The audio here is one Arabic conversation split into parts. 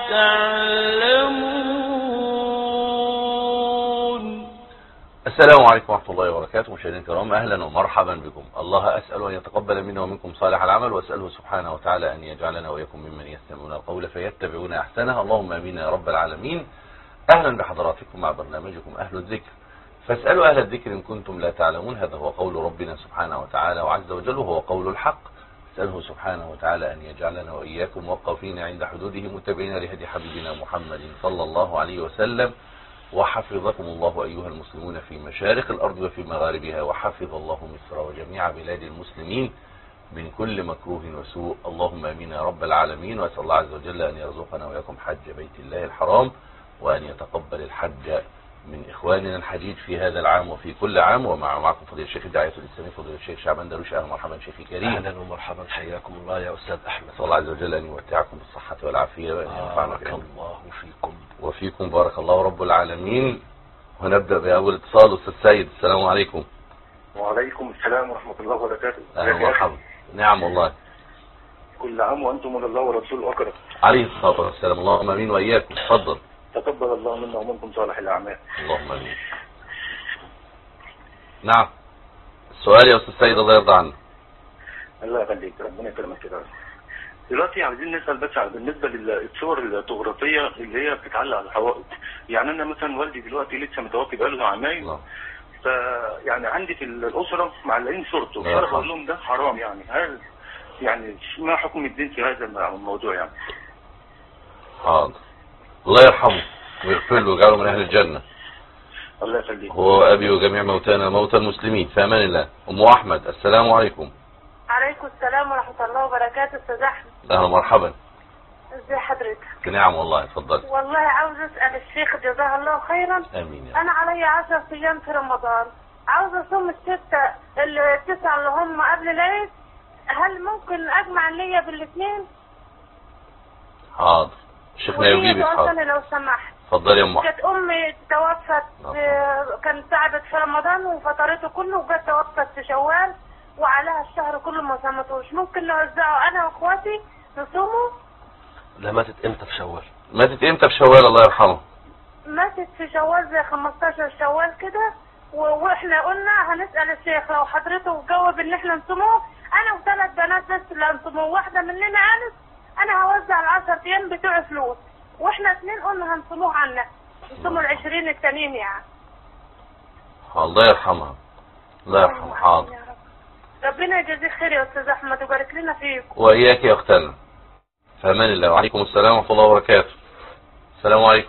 تعلمون. السلام عليكم ورحمة الله وبركاته. مشاهدينا الكرام، أهلا ومرحبا بكم. الله أسأل أن يتقبل منا ومنكم صالح العمل، وأسأله سبحانه وتعالى أن يجعلنا وإياكم ممن يستمعون القول فيتبعون أحسنه. اللهم آمين يا رب العالمين. أهلا بحضراتكم مع برنامجكم أهل الذكر، فاسألوا أهل الذكر إن كنتم لا تعلمون. هذا هو قول ربنا سبحانه وتعالى وعز وجل، وهو قول الحق. اسأله سبحانه وتعالى أن يجعلنا وإياكم موقفين عند حدوده متبعين لهدي حبيبنا محمد صلى الله عليه وسلم. وحفظكم الله أيها المسلمون في مشارق الأرض وفي مغاربها، وحفظ الله مصر وجميع بلاد المسلمين من كل مكروه وسوء. اللهم آمين يا رب العالمين. وأسأل الله عز وجل أن يرزقنا وإياكم حج بيت الله الحرام، وأن يتقبل الحج من إخواننا الحجيج في هذا العام وفي كل عام. ومعكم فضيلة الشيخ الداعية الإسلامي فضيلة الشيخ شعبان درويش. أهلا ومرحبا شيخي كريم. أهلا ومرحبا، حياكم الله يا أستاذ أحمد. صلى الله عز وجل أن يمتعكم بالصحة والعافية وأن ينفعنا بارك الله فيكم وفيكم. بارك الله رب العالمين. ونبدأ بأول اتصال. أستاذ سيد، السلام عليكم. وعليكم السلام ورحمة الله وبركاته. أهلا ومرحبا. نعم والله. كل عام وأنتم من الله ورسوله أكرم. عليه الصلاة والسلام. اللهم آمين وإياكم. تفضل. تقبل الله منا ومنكم صالح الأعمال. اللهم آمين. نعم، السؤال يا أستاذ سيد، الله يرضى عنك. الله يخليك، ربنا يكرمك كده. دلوقتي عايزين نسأل بس بالنسبة للصور الجغرافية اللي هي بتتعلق على الحوائط. يعني أنا مثلا والدي دلوقتي لسه متوفي بقاله عامين، فيعني عندي في الأسرة معلقين صورته، فأنا بقول لهم ده حرام. يعني هل يعني ما حكم الدين في هذا الموضوع يعني؟ حاضر. الله يرحمه ويغفر له ويجعله من أهل الجنة. الله يخليك. هو أبي وجميع موتانا موتى المسلمين. في أمان الله. أم أحمد، السلام عليكم. عليكم السلام ورحمة الله وبركاته. أستاذ أحمد، أهلا ومرحبا. ازي حضرتك؟ نعم والله، اتفضل. والله عاوز أسأل الشيخ جزاه الله خيرا. آمين. أنا علي 10 أيام في رمضان، عاوز أصوم التسعة اللي هم قبل العيد، هل ممكن أجمع النية بالاثنين؟ حاضر، شيخنا يجيبك. حاضر لو سمحت. اتفضل يا أم أحمد. كانت أمي توفت، كانت تعبت في رمضان وفطرته كله، وجت توفت في شوال وعليها الشهر كله ما صمتوش. ممكن نوزعه أنا وأخواتي نصومه؟ لا، ماتت امتى في شوال؟ ماتت امتى في شوال؟ الله يرحمه. ماتت في شوال زي 15 شوال كده، واحنا قلنا هنسأل الشيخ لو حضرته جاوب ان احنا نصوموه. انا وثلاث بنات بس اللي هنصوموه، واحدة مننا قالت انا هوزع ال10 ايام بتوع فلوس، واحنا 2 قلنا هنصوموه عنا، نصوموا ال20 التانيين يعني. الله يرحمها. الله يرحمها. حاضر. ربنا يجزيك خير يا استاذ احمد ويبارك لنا فيك. واياك يا اختنا. في امان الله. وعليكم السلام ورحمه الله وبركاته. السلام عليكم.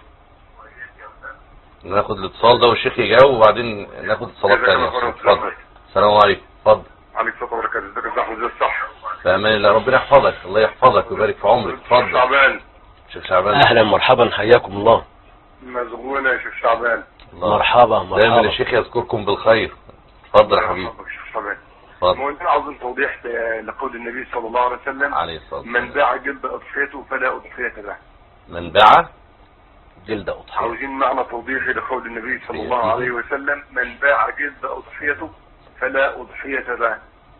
ناخد الاتصال ده والشيخ يجاوب وبعدين ناخد اتصالات ثانيه. اتفضل. السلام عليكم. اتفضل. عليكم السلام ورحمة الله وبركاته. ازيك يا احمد؟ ازي الصح؟ في امان الله. ربنا يحفظك. الله يحفظك ويبارك في عمرك. اتفضل. شعبان. شيخ شعبان. أهلا مرحبا، حياكم الله. مزغونة يا شيخ شعبان. مرحبا. دايما الشيخ يذكركم بالخير. اتفضل يا حبيبي. شيخ شعبان. اتفضل. ممكن عاوز توضيح لقول النبي صلى الله عليه وسلم عليه الصلاة والسلام: من باع جلد أضحيته فلا أضحية له. من باع جلد أضحية. عاوزين معنى توضيحي لقول النبي صلى الله عليه وسلم: من باع جلد أضحيته فلا أضحية له.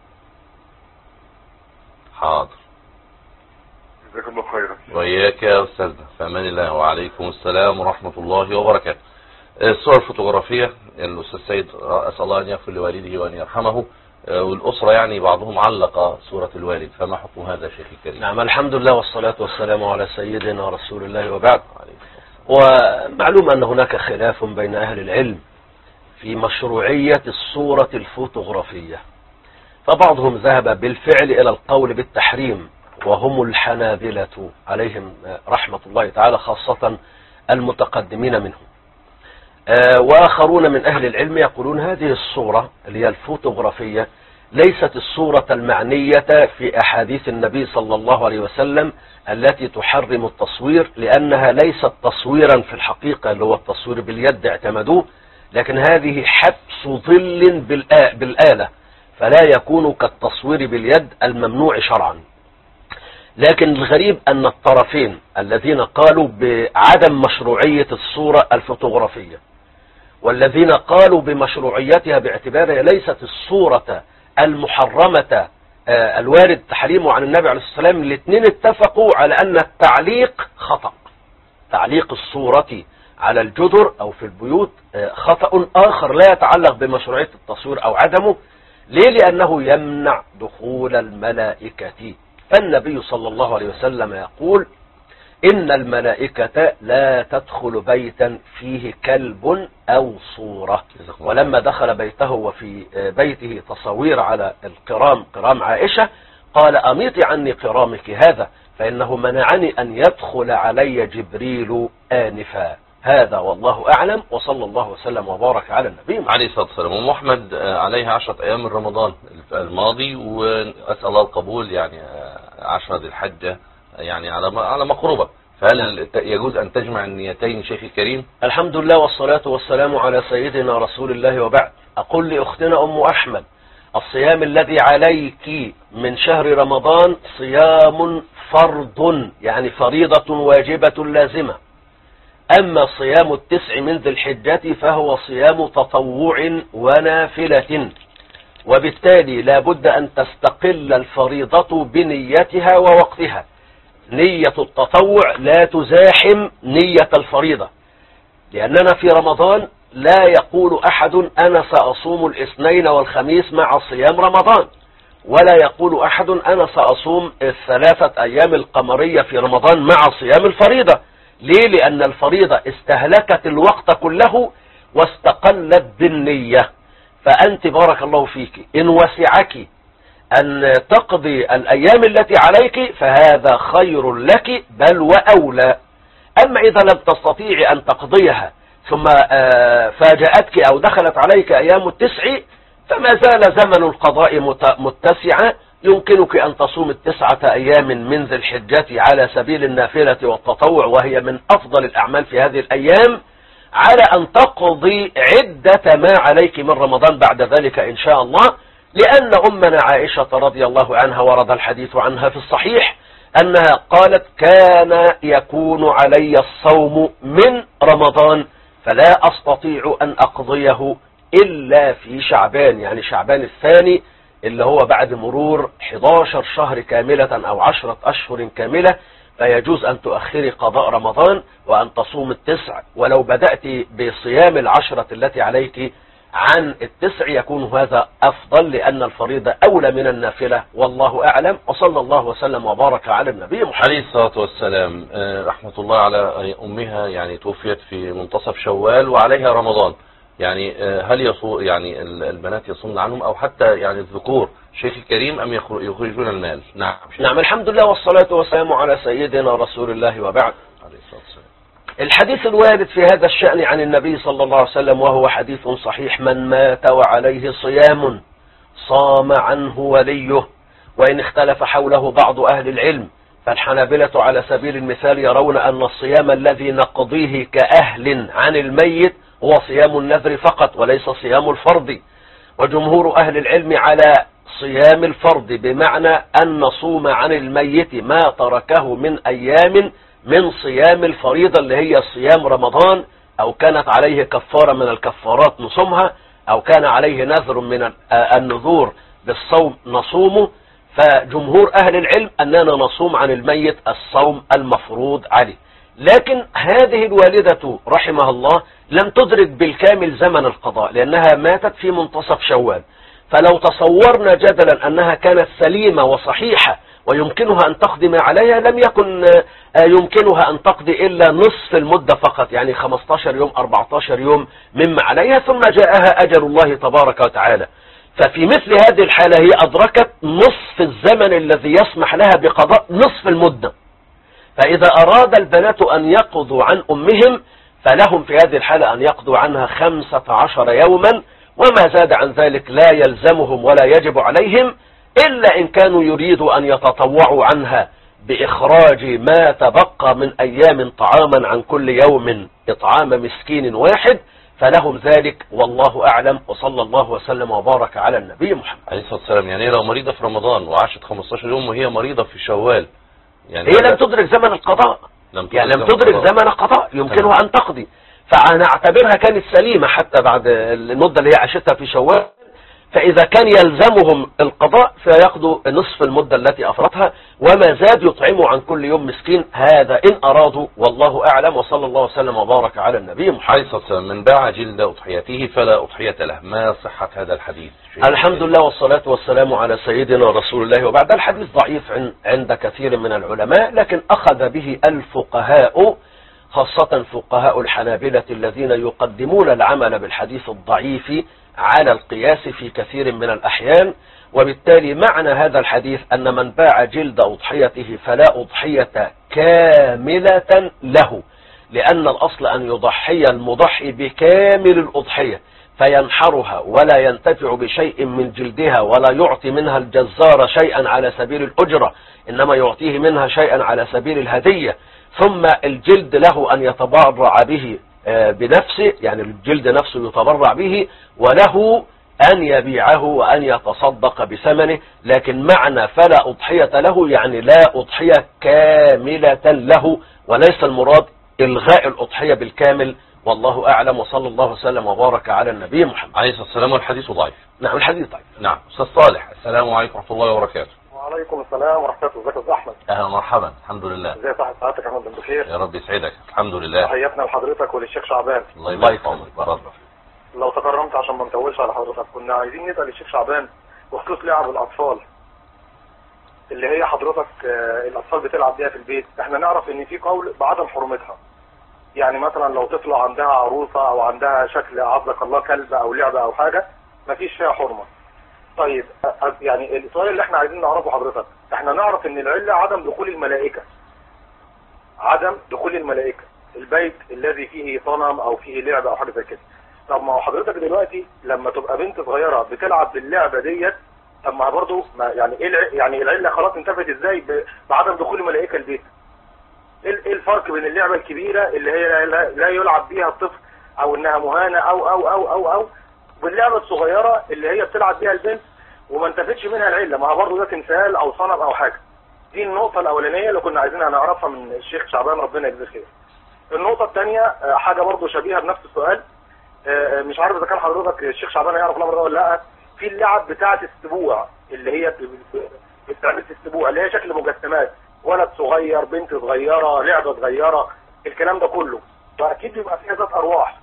حاضر. جزاك الله خيرا. وإياك يا أستاذنا. في أمان الله. وعليكم السلام ورحمة الله وبركاته. الصور الفوتوغرافية، الأستاذ سيد أسأل الله أن يغفر لوالده وأن يرحمه، والأسرة يعني بعضهم علق صورة الوالد، فما حكم هذا شيخ الكريم؟ نعم، الحمد لله والصلاة والسلام على سيدنا رسول الله، وبعد. ومعلوم أن هناك خلاف بين أهل العلم في مشروعية الصورة الفوتوغرافية، فبعضهم ذهب بالفعل إلى القول بالتحريم، وهم الحنابلة عليهم رحمة الله تعالى، خاصة المتقدمين منهم. وآخرون من أهل العلم يقولون هذه الصورة اللي هي الفوتوغرافية ليست الصورة المعنية في أحاديث النبي صلى الله عليه وسلم التي تحرم التصوير، لأنها ليست تصويرا في الحقيقة اللي هو التصوير باليد اعتمدوه، لكن هذه حبس ظل بالآلة، فلا يكون كالتصوير باليد الممنوع شرعا. لكن الغريب أن الطرفين الذين قالوا بعدم مشروعية الصورة الفوتوغرافية والذين قالوا بمشروعيتها باعتبارها ليست الصورة المحرمة الوارد تحريمه عن النبي عليه الصلاة والسلام، الاثنين اتفقوا على أن التعليق خطأ، تعليق الصورة على الجدر أو في البيوت خطأ آخر لا يتعلق بمشروعية التصوير أو عدمه. ليه؟ لأنه يمنع دخول الملائكة. فالنبي صلى الله عليه وسلم يقول إن الملائكة لا تدخل بيتا فيه كلب أو صورة. ولما دخل بيته وفي بيته تصوير على القرام، قرام عائشة، قال أميطي عني قرامك هذا فإنه منعني أن يدخل علي جبريل آنفا. هذا والله أعلم، وصلى الله وسلم وبارك على النبي عليه الصلاة والسلام. أم أحمد عليها 10 أيام من رمضان الماضي، وأسأل الله القبول، يعني 10 ذي الحجة يعني على مقربة، فهل يجوز أن تجمع النيتين شيخي الكريم؟ الحمد لله والصلاة والسلام على سيدنا رسول الله، وبعد. أقول لأختنا أم أحمد الصيام الذي عليك من شهر رمضان صيام فرض، يعني فريضة واجبة لازمة. أما صيام 9 من ذي الحجة فهو صيام تطوع ونافلة، وبالتالي لا بد أن تستقل الفريضة بنيتها ووقتها. نية التطوع لا تزاحم نية الفريضة، لأننا في رمضان لا يقول أحد أنا سأصوم الاثنين والخميس مع صيام رمضان، ولا يقول أحد أنا سأصوم 3 أيام القمرية في رمضان مع صيام الفريضة. ليه؟ لأن الفريضة استهلكت الوقت كله واستقلت بالنية. فأنت بارك الله فيك إن وسعك أن تقضي الأيام التي عليك فهذا خير لك بل وأولى. أما إذا لم تستطيع أن تقضيها ثم فاجأتك أو دخلت عليك أيام 9 فما زال زمن القضاء متسعا، يمكنك أن تصوم 9 أيام من ذي الحجة على سبيل النافلة والتطوع، وهي من أفضل الأعمال في هذه الأيام، على أن تقضي عدة ما عليك من رمضان بعد ذلك إن شاء الله. لأن أمنا عائشة رضي الله عنها ورد الحديث عنها في الصحيح أنها قالت كان يكون علي الصوم من رمضان فلا أستطيع أن أقضيه إلا في شعبان، يعني شعبان الثاني اللي هو بعد مرور 11 شهر كاملة أو 10 أشهر كاملة، فيجوز أن تؤخري قضاء رمضان وأن تصوم 9، ولو بدأت بصيام 10 التي عليك عن 9 يكون هذا أفضل، لأن الفريضة أولى من النافلة، والله أعلم. وصلى الله وسلم وبارك على النبي محمد عليه الصلاة والسلام. رحمة الله على أمها، يعني توفيت في منتصف شوال وعليها رمضان، يعني هل يصوم يعني البنات يصومن عنهم أو حتى يعني الذكور شيخ الكريم أم يخرجون المال؟ نعم الحمد لله والصلاة والسلام على سيدنا رسول الله، وبعد. عليه الصلاة والسلام. الحديث الوارد في هذا الشأن عن النبي صلى الله عليه وسلم وهو حديث صحيح: من مات وعليه صيام صام عنه وليه. وإن اختلف حوله بعض أهل العلم، فالحنابلة على سبيل المثال يرون أن الصيام الذي نقضيه كأهل عن الميت هو صيام النذر فقط وليس صيام الفرض، وجمهور أهل العلم على صيام الفرض، بمعنى أن نصوم عن الميت ما تركه من أيام من صيام الفريضة اللي هي صيام رمضان، أو كانت عليه كفارة من الكفارات نصومها، أو كان عليه نذر من النذور بالصوم نصومه. فجمهور أهل العلم أننا نصوم عن الميت الصوم المفروض عليه. لكن هذه الوالدة رحمها الله لم تدرك بالكامل زمن القضاء، لأنها ماتت في منتصف شوال. فلو تصورنا جدلا أنها كانت سليمة وصحيحة ويمكنها أن تقضي ما عليها، لم يكن يمكنها أن تقضي إلا نصف المدة فقط، يعني 15 يوم 14 يوم مما عليها، ثم جاءها أجل الله تبارك وتعالى. ففي مثل هذه الحالة هي أدركت نصف الزمن الذي يسمح لها بقضاء نصف المدة. فإذا أراد البنات أن يقضوا عن أمهم فلهم في هذه الحالة أن يقضوا عنها 15 يوما، وما زاد عن ذلك لا يلزمهم ولا يجب عليهم، إلا إن كانوا يريدوا أن يتطوعوا عنها بإخراج ما تبقى من أيام طعاما عن كل يوم إطعام مسكين واحد، فلهم ذلك، والله أعلم. وصلى الله وسلم وبارك على النبي محمد عليه الصلاة والسلام. يعني لو مريضة في رمضان وعاشت 15 يوم وهي مريضة في شوال، يعني هي لم تدرك زمن القضاء، لم تدرك زمن القضاء، يمكنها أن تقضي. فأنا أعتبرها كانت سليمة حتى بعد المدة اللي هي عاشتها في شوال، فإذا كان يلزمهم القضاء فيقضوا نصف المدة التي أفرطها، وما زاد يطعموا عن كل يوم مسكين، هذا إن أرادوا، والله أعلم. وصلى الله وسلم وبارك على النبي محمد. من باع جلد أضحيته فلا أضحية له، ما صحة هذا الحديث؟ الحمد لله والصلاة والسلام على سيدنا رسول الله، وبعد الحديث ضعيف عند كثير من العلماء، لكن أخذ به الفقهاء، خاصة فقهاء الحنابلة الذين يقدمون العمل بالحديث الضعيف على القياس في كثير من الأحيان. وبالتالي معنى هذا الحديث أن من باع جلد أضحيته فلا أضحية كاملة له، لأن الأصل أن يضحي المضحي بكامل الأضحية فينحرها ولا ينتفع بشيء من جلدها، ولا يعطي منها الجزار شيئا على سبيل الأجرة، إنما يعطيه منها شيئا على سبيل الهدية. ثم الجلد له أن يتبرع به بنفسه، يعني الجلد نفسه يتبرع به، وله أن يبيعه وأن يتصدق بثمنه. لكن معنى فلا أضحية له يعني لا أضحية كاملة له، وليس المراد إلغاء الأضحية بالكامل، والله أعلم. وصلى الله وسلم وبارك على النبي محمد عليه الصلاة والسلام. والحديث ضعيف. نعم الحديث ضعيف. نعم. أستاذ صالح، السلام عليكم ورحمة الله وبركاته. وعليكم السلام ورحمة الله. ازيك يا أحمد؟ أهلا ومرحبا. الحمد لله. ازي صحة حضرتك يا أحمد؟ بخير يا رب يسعدك. الحمد لله. تحياتنا لحضرتك وللشيخ شعبان. الله يبارك فيك. اتفضل. لو تكرمت عشان ما نطولش على حضرتك، كنا عايزين نسأل الشيخ شعبان بخصوص لعب الأطفال اللي هي حضرتك الأطفال بتلعب بيها في البيت. احنا نعرف ان في قول بعدم حرمتها، يعني مثلا لو طفلة عندها عروسة او عندها شكل عزك الله كلب او لعبة او حاجة مفيش فيها حرمة. طيب يعني السؤال اللي احنا عايزين نعرفه حضرتك، احنا نعرف ان العلة عدم دخول الملائكة، عدم دخول الملائكة البيت الذي فيه صنم او فيه لعبة او حاجة زي كده. طب ما هو حضرتك دلوقتي لما تبقى بنت صغيرة بتلعب باللعبة ديت، طب ما برضه يعني ايه يعني العلة خلاص انتفت ازاي بعدم دخول الملائكة البيت؟ ايه الفرق بين اللعبة الكبيرة اللي هي لا يلعب بيها الطفل او انها مهانة او واللعبة الصغيرة اللي هي بتلعب بيها البنت وما انتفتش منها العلة؟ ما هو برضه ده تمثال او صنم او حاجة. دي النقطة الاولانية اللي كنا عايزينها نعرفها من الشيخ شعبان، ربنا يجزيه خير. النقطة الثانية حاجة برضه شبيهة بنفس السؤال، مش عارف اذا كان حضرتك الشيخ شعبان يعرف الامر ده ولا لا. في اللعب بتاعة السبوع اللي هي بتعمل السبوع اللي هي شكل مجسمات، ولد صغير، بنت صغيرة، لعبة صغيرة، الكلام ده كله، فاكيد بيبقى فيها ذات ارواح.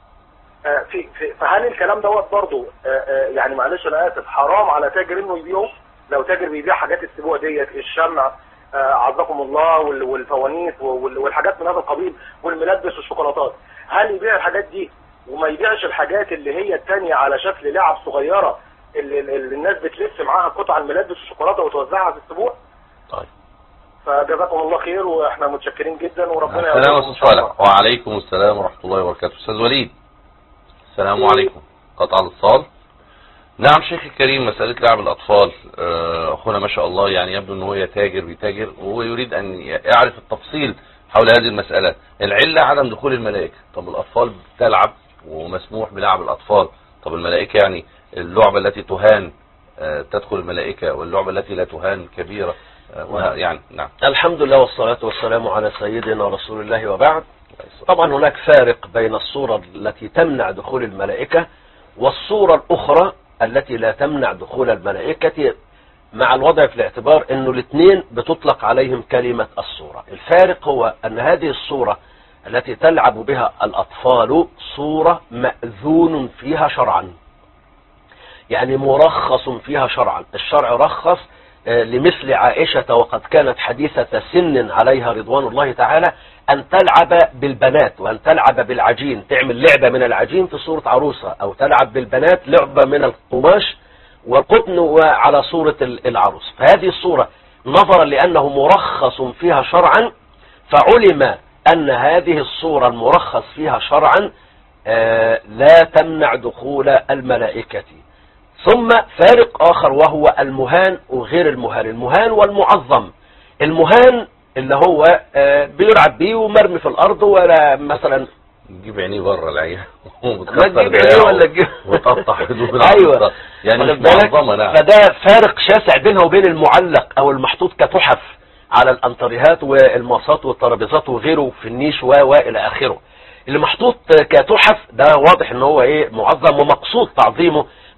فهل الكلام دوت برضه يعني معلش انا اسف حرام على تاجر انه يبيعه؟ لو تاجر بيبيع حاجات السبوع ديت، الشمع عزكم الله والفوانيس والحاجات من هذا القبيل والملبس والشوكولاتات، هل يبيع الحاجات دي وما يبيعش الحاجات اللي هي التانية على شكل لعب صغيرة اللي الناس بتلف معاها قطع الملبس والشوكولاتة وتوزعها في السبوع؟ طيب. فجزاكم الله خير واحنا متشكرين جدا وربنا يعافيكم. السلام عليكم صالح. وعليكم السلام ورحمة الله وبركاته. استاذ وليد، السلام عليكم. قطع الاتصال. نعم شيخ الكريم، مسألة لعب الأطفال، أخونا ما شاء الله يعني يبدو أنه هو بيتاجر وهو يريد أن يعرف التفصيل حول هذه المسألة. العلة عدم دخول الملائكة. طب الأطفال بتلعب ومسموح بلعب الأطفال، طب الملائكة يعني اللعبة التي تهان تدخل الملائكة واللعبة التي لا تهان كبيرة يعني. نعم. الحمد لله والصلاة والسلام على سيدنا رسول الله، وبعد. طبعا هناك فارق بين الصورة التي تمنع دخول الملائكة والصورة الأخرى التي لا تمنع دخول الملائكة، مع الوضع في الاعتبار أنه الاثنين بتطلق عليهم كلمة الصورة. الفارق هو أن هذه الصورة التي تلعب بها الأطفال صورة مأذون فيها شرعا، يعني مرخص فيها شرعا. الشرع رخص لمثل عائشة وقد كانت حديثة سن عليها رضوان الله تعالى أن تلعب بالبنات وأن تلعب بالعجين، تعمل لعبة من العجين في صورة عروسة، أو تلعب بالبنات لعبة من القماش والقطن وعلى صورة العروس. فهذه الصورة نظرا لأنه مرخص فيها شرعا فعلم أن هذه الصورة المرخص فيها شرعا لا تمنع دخول الملائكة. ثم فارق آخر وهو المهان وغير المهان. المهان والمعظم. المهان اللي هو بيلعب بيه ومرمي في الأرض، ولا مثلا تجيب عينيه بره العين ما تجيب عينيه ولا تجيب وتقطع حدود ايوه يعني مش معظمه. نعم. فده فارق شاسع بينها وبين المعلق او المحطوط كتحف على الانتريهات والماصات والترابيزات وغيره في النيش والى اخره. اللي محطوط كتحف ده واضح ان هو معظم ومقصود تعظيمه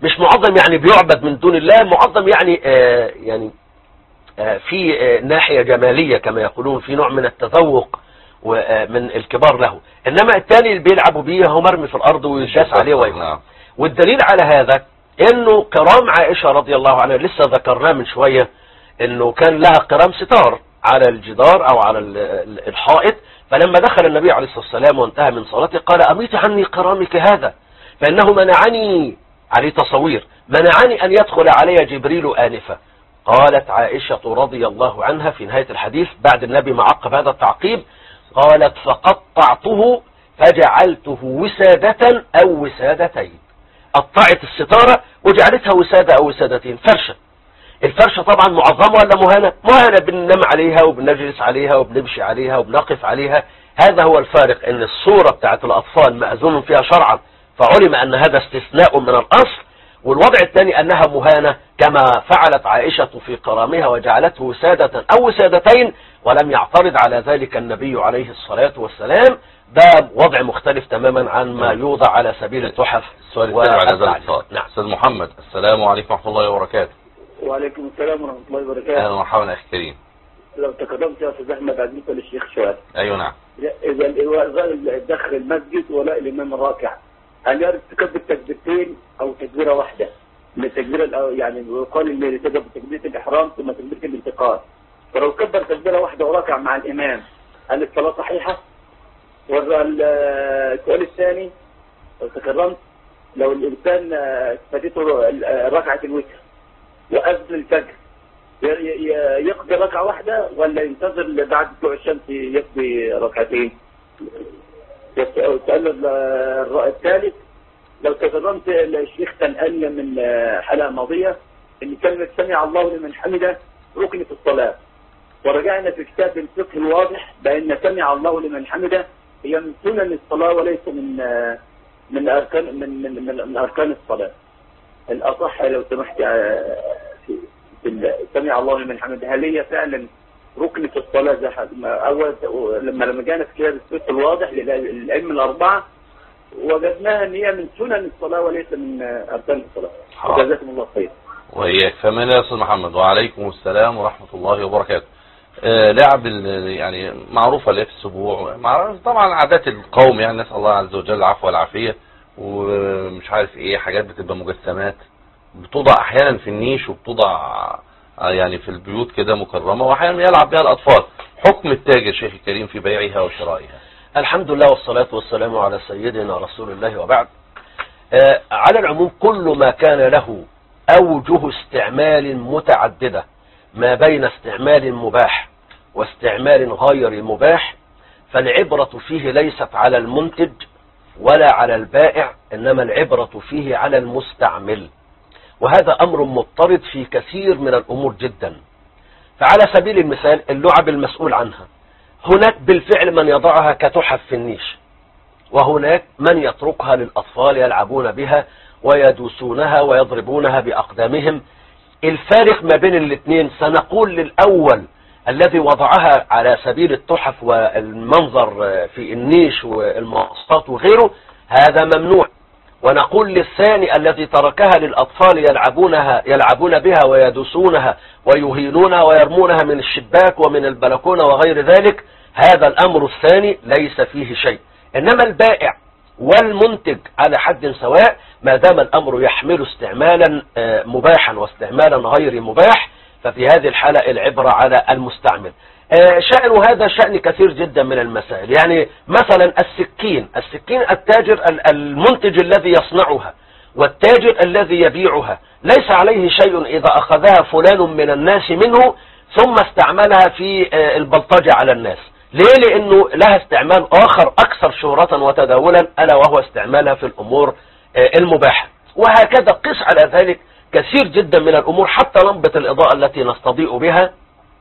مش معظم يعني بيعبد من دون الله، معظم يعني في ناحية جمالية كما يقولون، في نوع من التذوق ومن الكبار له. انما الثاني اللي بيلعبوا بيه هو مرمي في الارض ويداس عليه ويقع. والدليل على هذا انه كرام عائشة رضي الله عنها لسه ذكرناه من شوية، انه كان لها قرام ستار على الجدار او على الحائط، فلما دخل النبي عليه الصلاة والسلام وانتهى من صلاته قال اميت عني قرامك هذا فانه منعني، عليه تصوير، منعني ان يدخل علي جبريل آنفة. قالت عائشة رضي الله عنها في نهاية الحديث بعد النبي ما عقب هذا التعقيب، قالت فقطعته فجعلته وسادة او وسادتين، قطعت الستارة وجعلتها وسادة او وسادتين، فرشة. الفرشة طبعا معظمة ولا مهانة؟ مهانة، بننام عليها وبنجلس عليها وبنمشي عليها وبنقف عليها. هذا هو الفارق، ان الصورة بتاعت الاطفال مأذون فيها شرعا فعلم ان هذا استثناء من الاصل، والوضع الثاني انها مهانة كما فعلت عائشة في قرامها وجعلته وسادة او وسادتين، ولم يعترض على ذلك النبي عليه الصلاة والسلام. ده وضع مختلف تماما عن ما يوضع على سبيل التحف. السؤال الثاني على هذا الاتصال. نعم. استاذ محمد، السلام عليكم ورحمة الله وبركاته. وعليكم السلام ورحمة الله وبركاته. اهلا ومرحبا اخي كريم. لو تقدمت يا استاذ احمد بالنسبه للشيخ سؤال. ايوه نعم. اذا الإنسان دخل المسجد ولا الامام الراكع، هل يرتكب التكبيرتين او تكبيره واحده؟ من التكبيره يعني يقال اللي يرتكب تكبيره الاحرام ثم تكبيره الانتقال، فلو كبر تكبيره واحده وراكع مع الامام هل الصلاه صحيحه؟ والسؤال الثاني لو تكرمت، لو الانسان فاتته ركعه الوتر وقبل الفجر يقضي ركعة واحدة ولا ينتظر بعد طلوع الشمس يقضي ركعتين؟ السؤال الثالث، لو تكرمت الشيخ تنقل من حلقة ماضية ان كلمة سمع الله لمن حمده ركن في الصلاة، ورجعنا في كتاب الفقه الواضح بأن سمع الله لمن حمده هي من سنن الصلاة وليس من أركان الصلاة. الأصح لو سمحت سمع الله لمن حمده هل هي فعلا ركن في الصلاة زي أول لما جانا في كتاب الفقه الواضح للأئمة الأربعة وجدناها ان هي من سنن الصلاة وليس من أركان الصلاة. جزاكم الله خير. وإياك. فمن يا أستاذ محمد. وعليكم السلام ورحمة الله وبركاته. لعب يعني معروفة اللي في السبوع، طبعا عادات القوم، يعني نسأل الله عز وجل العفو والعافية، ومش عارف ايه، حاجات بتبقى مجسمات بتوضع احيانا في النيش وبتوضع يعني في البيوت كده مكرمة، واحيانا يلعب بها الاطفال. حكم التاجر شيخ الكريم في بيعها وشرائها؟ الحمد لله والصلاة والسلام على سيدنا رسول الله وبعد. على العموم كل ما كان له اوجه استعمال متعددة ما بين استعمال مباح واستعمال غير مباح، فالعبرة فيه ليست على المنتج ولا على البائع، انما العبرة فيه على المستعمل، وهذا امر مضطرد في كثير من الامور جدا. فعلى سبيل المثال اللعب المسؤول عنها، هناك بالفعل من يضعها كتحف في النيش، وهناك من يتركها للاطفال يلعبون بها ويدوسونها ويضربونها باقدامهم. الفارق ما بين الاثنين سنقول للاول الذي وضعها على سبيل التحف والمنظر في النيش والمقصات وغيره هذا ممنوع، ونقول للثاني الذي تركها للأطفال يلعبون بها ويدوسونها ويهينونها ويرمونها من الشباك ومن البلكونة وغير ذلك، هذا الأمر الثاني ليس فيه شيء. إنما البائع والمنتج على حد سواء ما دام الأمر يحمل استعمالا مباحا واستعمالا غير مباح، ففي هذه الحالة العبرة على المستعمل. شأن هذا شأن كثير جدا من المسائل. يعني مثلا السكين التاجر المنتج الذي يصنعها والتاجر الذي يبيعها ليس عليه شيء إذا أخذها فلان من الناس منه ثم استعملها في البلطجة على الناس. ليه؟ لأنه لها استعمال آخر أكثر شهرة وتداولا، ألا وهو استعمالها في الأمور المباحة. وهكذا قس على ذلك كثير جدا من الأمور، حتى لمبة الإضاءة التي نستضيء بها،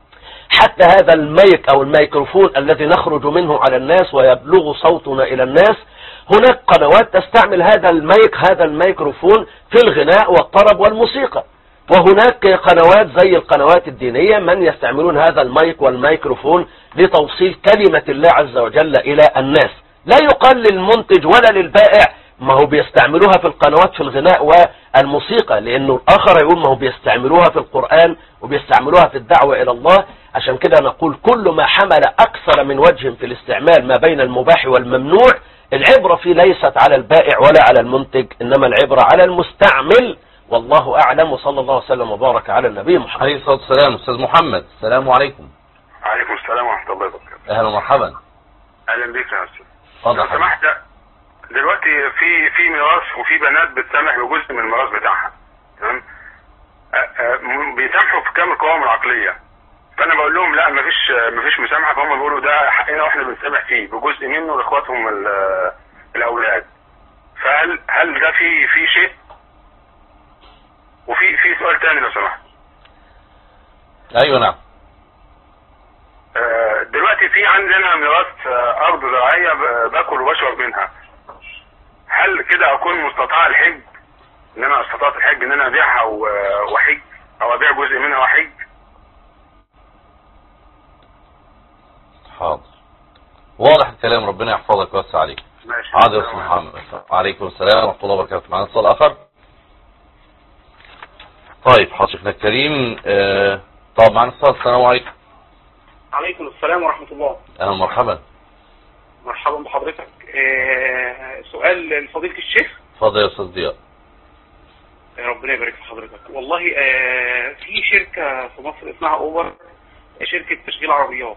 حتى هذا المايك أو الميكروفون الذي نخرج منه على الناس ويبلغ صوتنا إلى الناس. هناك قنوات تستعمل هذا الميكروفون في الغناء والطرب والموسيقى، وهناك قنوات زي القنوات الدينية من يستعملون هذا المايك والميكروفون لتوصيل كلمة الله عز وجل إلى الناس. لا يقال للمنتج ولا للبائع ما هو بيستعملوها في القنوات في الغناء الموسيقى، لانه الاخر يقول ما هو بيستعملوها في القرآن وبيستعملوها في الدعوة الى الله. عشان كده نقول كل ما حمل اكثر من وجه في الاستعمال ما بين المباح والممنوع، العبرة فيه ليست على البائع ولا على المنتج، انما العبرة على المستعمل. والله اعلم، وصلى الله وسلم وبارك على النبي محمد عليه الصلاة والسلام. استاذ محمد، السلام عليكم. عليكم السلام ورحمة الله وبركاته. اهلا ومرحبا. اهلا بيك يا استاذ. اتفضل. لو سمحت، دلوقتي في ميراث وفي بنات بتسامح بجزء من الميراث بتاعها، تمام؟ بيسامحوا في كامل قوائم العقلية، فانا بقول لهم لا مفيش مسامحة، فهم بيقولوا ده حقنا واحنا بنسامح فيه بجزء منه لاخواتهم الاولاد. فهل ده في شيء؟ وفي سؤال تاني لو سمحت. ايوه نعم. دلوقتي في عندنا ميراث ارض زراعيه باكل وبشرب منها، هل كده اكون مستطاع الحج؟ ان انا استطعت الحج ان انا ابيعها واحج، او ابيع جزء منها واحج؟ حاضر، واضح الكلام، ربنا يحفظك ويوسع عليك. ماشي. حاضر يا استاذ محمد. وعليكم السلام ورحمه الله وبركاته. معنا اتصال اخر. طيب حاضر شيخنا الكريم. طب معنا اتصال. السلام عليكم. عليكم السلام ورحمة الله. اهلا ومرحبا. مرحبا بحضرتك. سؤال لفضيلة الشيخ. اتفضل يا استاذ ضياء. ربنا يبارك في حضرتك. والله في شركة في مصر اسمها اوبر، شركة تشغيل عربيات.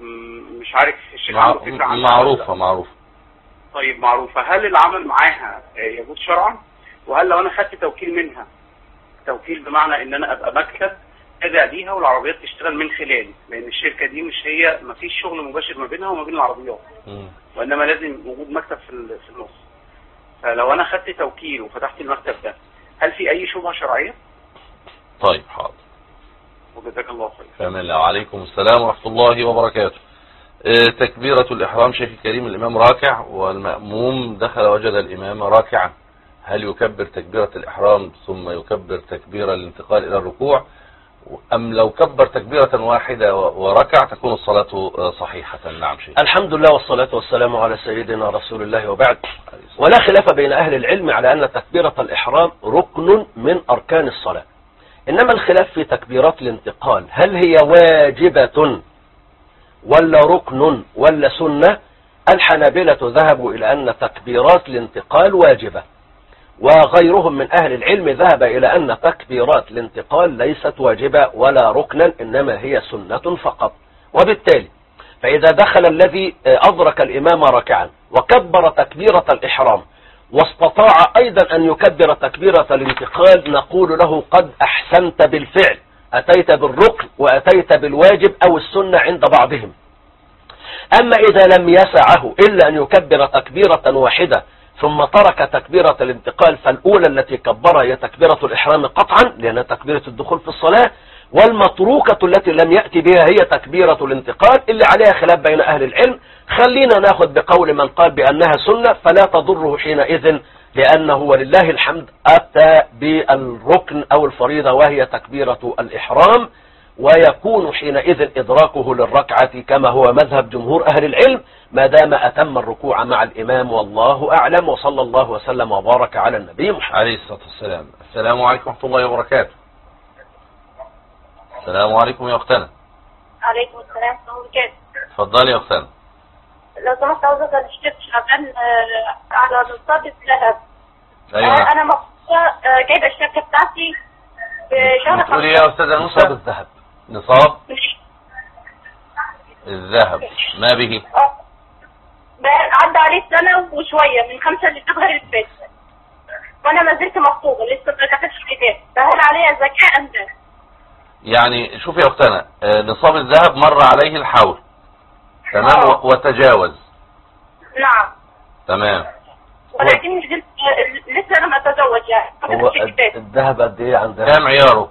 مش عارف الشيخ عنده فكرة عنها؟ معروفة. طيب معروفة. هل العمل معاها يجوز شرعا؟ وهل لو انا خدت توكيل منها، توكيل بمعنى ان انا ابقى مكتب ادعى بيها والعربيات تشتغل من خلالي، لان الشركة دي ما فيش شغل مباشر ما بينها وما بين العربيات، وانما لازم وجود مكتب في النص. فلو انا خدت توكيل وفتحت المكتب ده، هل في اي شبهة شرعية؟ طيب حاضر. وجزاك الله خير. فمن الله. وعليكم السلام ورحمة الله وبركاته. تكبيرة الإحرام شيخ الكريم، الإمام راكع والمأموم دخل وجد الإمام راكعا، هل يكبر تكبيرة الإحرام ثم يكبر تكبيرة الانتقال إلى الركوع، أم لو كبر تكبيرة واحدة وركع تكون الصلاة صحيحة؟ نعم شيخ. الحمد لله والصلاة والسلام على سيدنا رسول الله، وبعد. ولا خلاف بين أهل العلم على أن تكبيرة الإحرام ركن من أركان الصلاة، إنما الخلاف في تكبيرات الانتقال، هل هي واجبة ولا ركن ولا سنة؟ الحنابلة ذهبوا إلى أن تكبيرات الانتقال واجبة، وغيرهم من أهل العلم ذهب إلى أن تكبيرات الانتقال ليست واجبة ولا ركنا، إنما هي سنة فقط. وبالتالي فإذا دخل الذي أدرك الإمام ركعا وكبر تكبيرة الإحرام واستطاع أيضا أن يكبر تكبيرة الانتقال، نقول له قد أحسنت بالفعل، أتيت بالركن وأتيت بالواجب أو السنة عند بعضهم. أما إذا لم يسعه إلا أن يكبر تكبيرة واحدة ثم ترك تكبيرة الانتقال، فالأولى التي كبرها هي تكبيرة الإحرام قطعا لأنها تكبيرة الدخول في الصلاة، والمتروكة التي لم يأتي بها هي تكبيرة الانتقال اللي عليها خلاف بين أهل العلم. خلينا ناخذ بقول من قال بأنها سنة فلا تضره حينئذ، لأنه ولله الحمد أتى بالركن أو الفريضة وهي تكبيرة الإحرام، ويكون حينئذ إدراكه للركعة كما هو مذهب جمهور أهل العلم ما دام أتم الركوع مع الإمام، والله أعلم. وصلى الله وسلم وبارك على النبي محمد عليه الصلاة والسلام. السلام عليكم ورحمة الله وبركاته. السلام عليكم يا أختنا. عليكم السلام ورحمة الله وبركاته. اتفضلي يا أختنا. لو سمحت عاوزة أسأل الشيخ شعبان على نصاب الذهب. أيوة. أنا مقصودة جايبة الشبكة بتاعتي في شهر 5. بتقولي إيه يا أستاذة نصاب؟ نصاب الذهب. نصاب الذهب ما به؟ عدى عليه سنة وشوية من 5 للشهر اللي فات، وأنا ما زلت مخطوبة لسه ما كتبتش الكتاب، فهل عليها زكاة أم لا؟ يعني شوفي يا أختنا، نصاب الذهب مر عليه الحول، تمام، وتجاوز. نعم. تمام. ولكن لسه لم أتزوج يعني. هو الذهب قد إيه عندها؟ كام عياره؟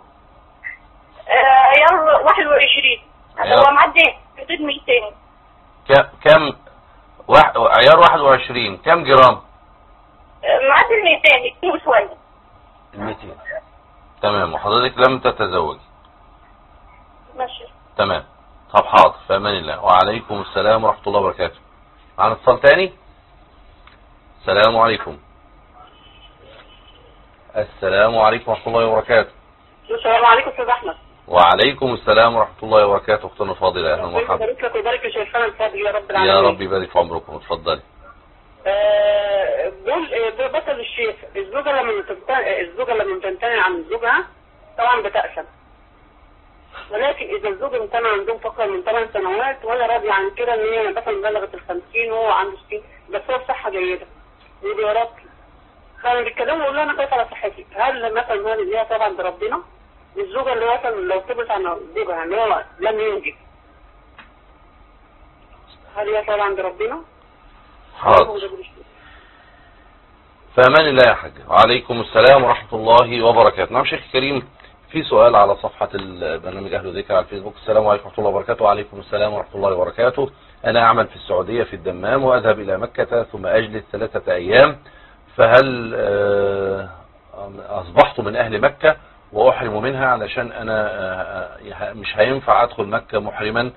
عيار 21. هو معدي حدود 200. كم عيار 21 كم جرام؟ معدي 200 وشوية. 200. تمام. وحضرتك لم تتزوج؟ ماشي. تمام. طب حاضر، في امان الله. وعليكم السلام ورحمة الله وبركاته. معنا اتصال تاني. السلام عليكم. السلام عليكم ورحمة الله وبركاته. السلام عليكم استاذ احمد. وعليكم السلام ورحمة الله وبركاته. اختنا فاضلة، اهلا ومرحبا. يبارك لك ويبارك لشيخنا الفاضل يا رب العالمين. يا رب يبارك في عمركم، اتفضلي. بطل الشيخ، الزوجة لما تمتنع عن زوجها طبعا بتأثم، ولكن اذا الزوج امتنع عندهم فقط من 8 سنوات ولا راضي عن كده ان هي مثلا بلغت ال50 وهو عنده 60 بس هو بصحة جيدة وبيربي، كانوا بيتكلموا يقولوا انا خايف على صحتي، هل مثلا هذه ليها طبعا بربنا؟ الزوجة اللي مثلا لو ثبت عن زوجها ان هو لم ينجب هل ليها طبعا بربنا؟ حاضر. فأمان الله يا حاج. وعليكم السلام ورحمة الله وبركاته. نعم شيخ كريم، في سؤال على صفحة البرنامج أهل ذكر على الفيسبوك. السلام عليكم ورحمة الله وبركاته. وعليكم السلام ورحمة الله وبركاته. أنا أعمل في السعودية في الدمام وأذهب إلى مكة ثم أجلس 3 أيام، فهل أصبحت من أهل مكة وأحرم منها علشان أنا مش هينفع أدخل مكة محرما؟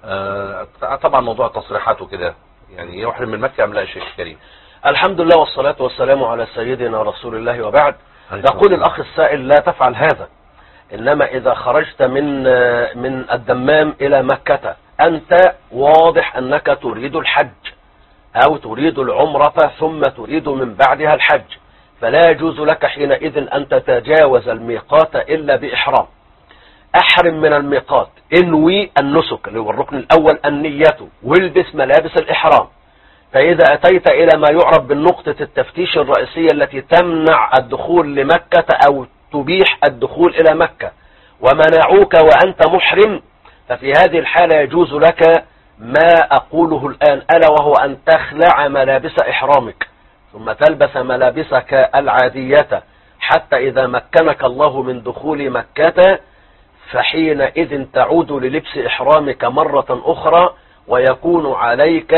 طبعا موضوع التصريحات وكده، يعني يحرم من مكة أم لا شيخ كريم؟ الحمد لله والصلاة والسلام على سيدنا رسول الله وبعد. يقول الأخ السائل لا تفعل هذا، إنما إذا خرجت من الدمام إلى مكة أنت واضح أنك تريد الحج أو تريد العمرة ثم تريد من بعدها الحج، فلا يجوز لك حينئذ أن تتجاوز الميقات إلا بإحرام. أحرم من الميقات، انوي النسك اللي هو الركن الأول النية، والبس ملابس الإحرام. فإذا أتيت إلى ما يعرف بالنقطة التفتيش الرئيسية التي تمنع الدخول لمكة أو تبيح الدخول إلى مكة ومنعوك وأنت محرم، ففي هذه الحالة يجوز لك ما أقوله الآن، ألا وهو أن تخلع ملابس إحرامك ثم تلبس ملابسك العادية حتى إذا مكنك الله من دخول مكة، فحينئذ تعود للبس إحرامك مرة أخرى، ويكون عليك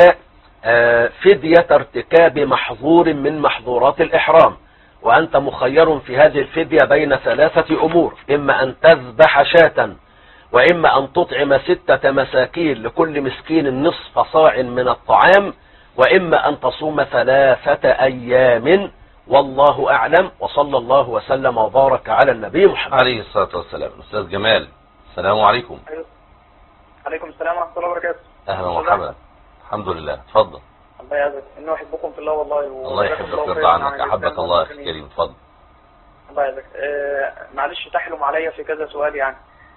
فدية ارتكاب محظور من محظورات الإحرام. وأنت مخير في هذه الفدية بين 3 أمور، إما أن تذبح شاة، وإما أن تطعم 6 مساكين لكل مسكين نصف صاع من الطعام، وإما أن تصوم 3 أيام، والله أعلم. وصلى الله وسلم وبارك على النبي محمد عليه الصلاة والسلام. أستاذ جمال، السلام عليكم. عليكم السلام ورحمة الله وبركاته. أهلا ومرحبا. الحمد لله، اتفضل. الله يعزك، إنه أحبكم في الله والله. الله يحبك ويرضى عنك، أحبك الله يا أخي كريم، اتفضل. الله يعزك. معلش تحلم عليا في كذا سؤال يعني.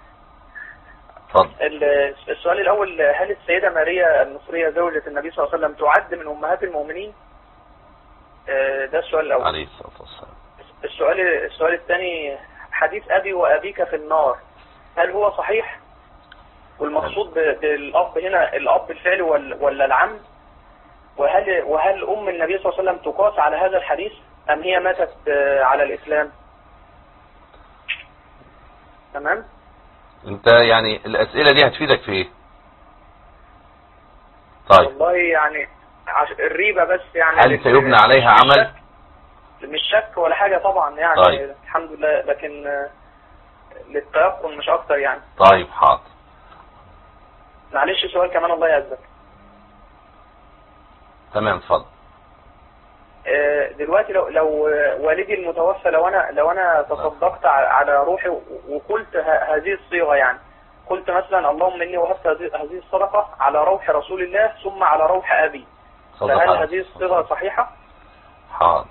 اتفضل. السؤال الأول، هل السيدة ماريا النصرية زوجة النبي صلى الله عليه وسلم تعد من أمهات المؤمنين؟ ده السؤال الأول. عليه الصلاة والسلام. السؤال الثاني، حديث أبي وأبيك في النار، هل هو صحيح؟ والمقصود بالأب هنا الأب الفعلي ولا العم؟ وهل أم النبي صلى الله عليه وسلم تقاس على هذا الحديث أم هي ماتت على الإسلام؟ تمام؟ انت يعني الأسئلة دي هتفيدك في ايه؟ طيب والله يعني الريبة بس يعني. هل سيبنى عليها عمل؟ مش شك ولا حاجة طبعا يعني. طيب. الحمد لله، لكن للتيقن مش أكتر يعني. طيب حاضر. معلش سؤال كمان الله يعزك. تمام اتفضل. دلوقتي لو والدي المتوفى، لو انا تصدقت على روحي وقلت هذه الصيغه، يعني قلت مثلا اللهم اني وهبت هذه الصدقه على روح رسول الله ثم على روح ابي، فهل هذه الصيغه صحيحه؟ حاضر.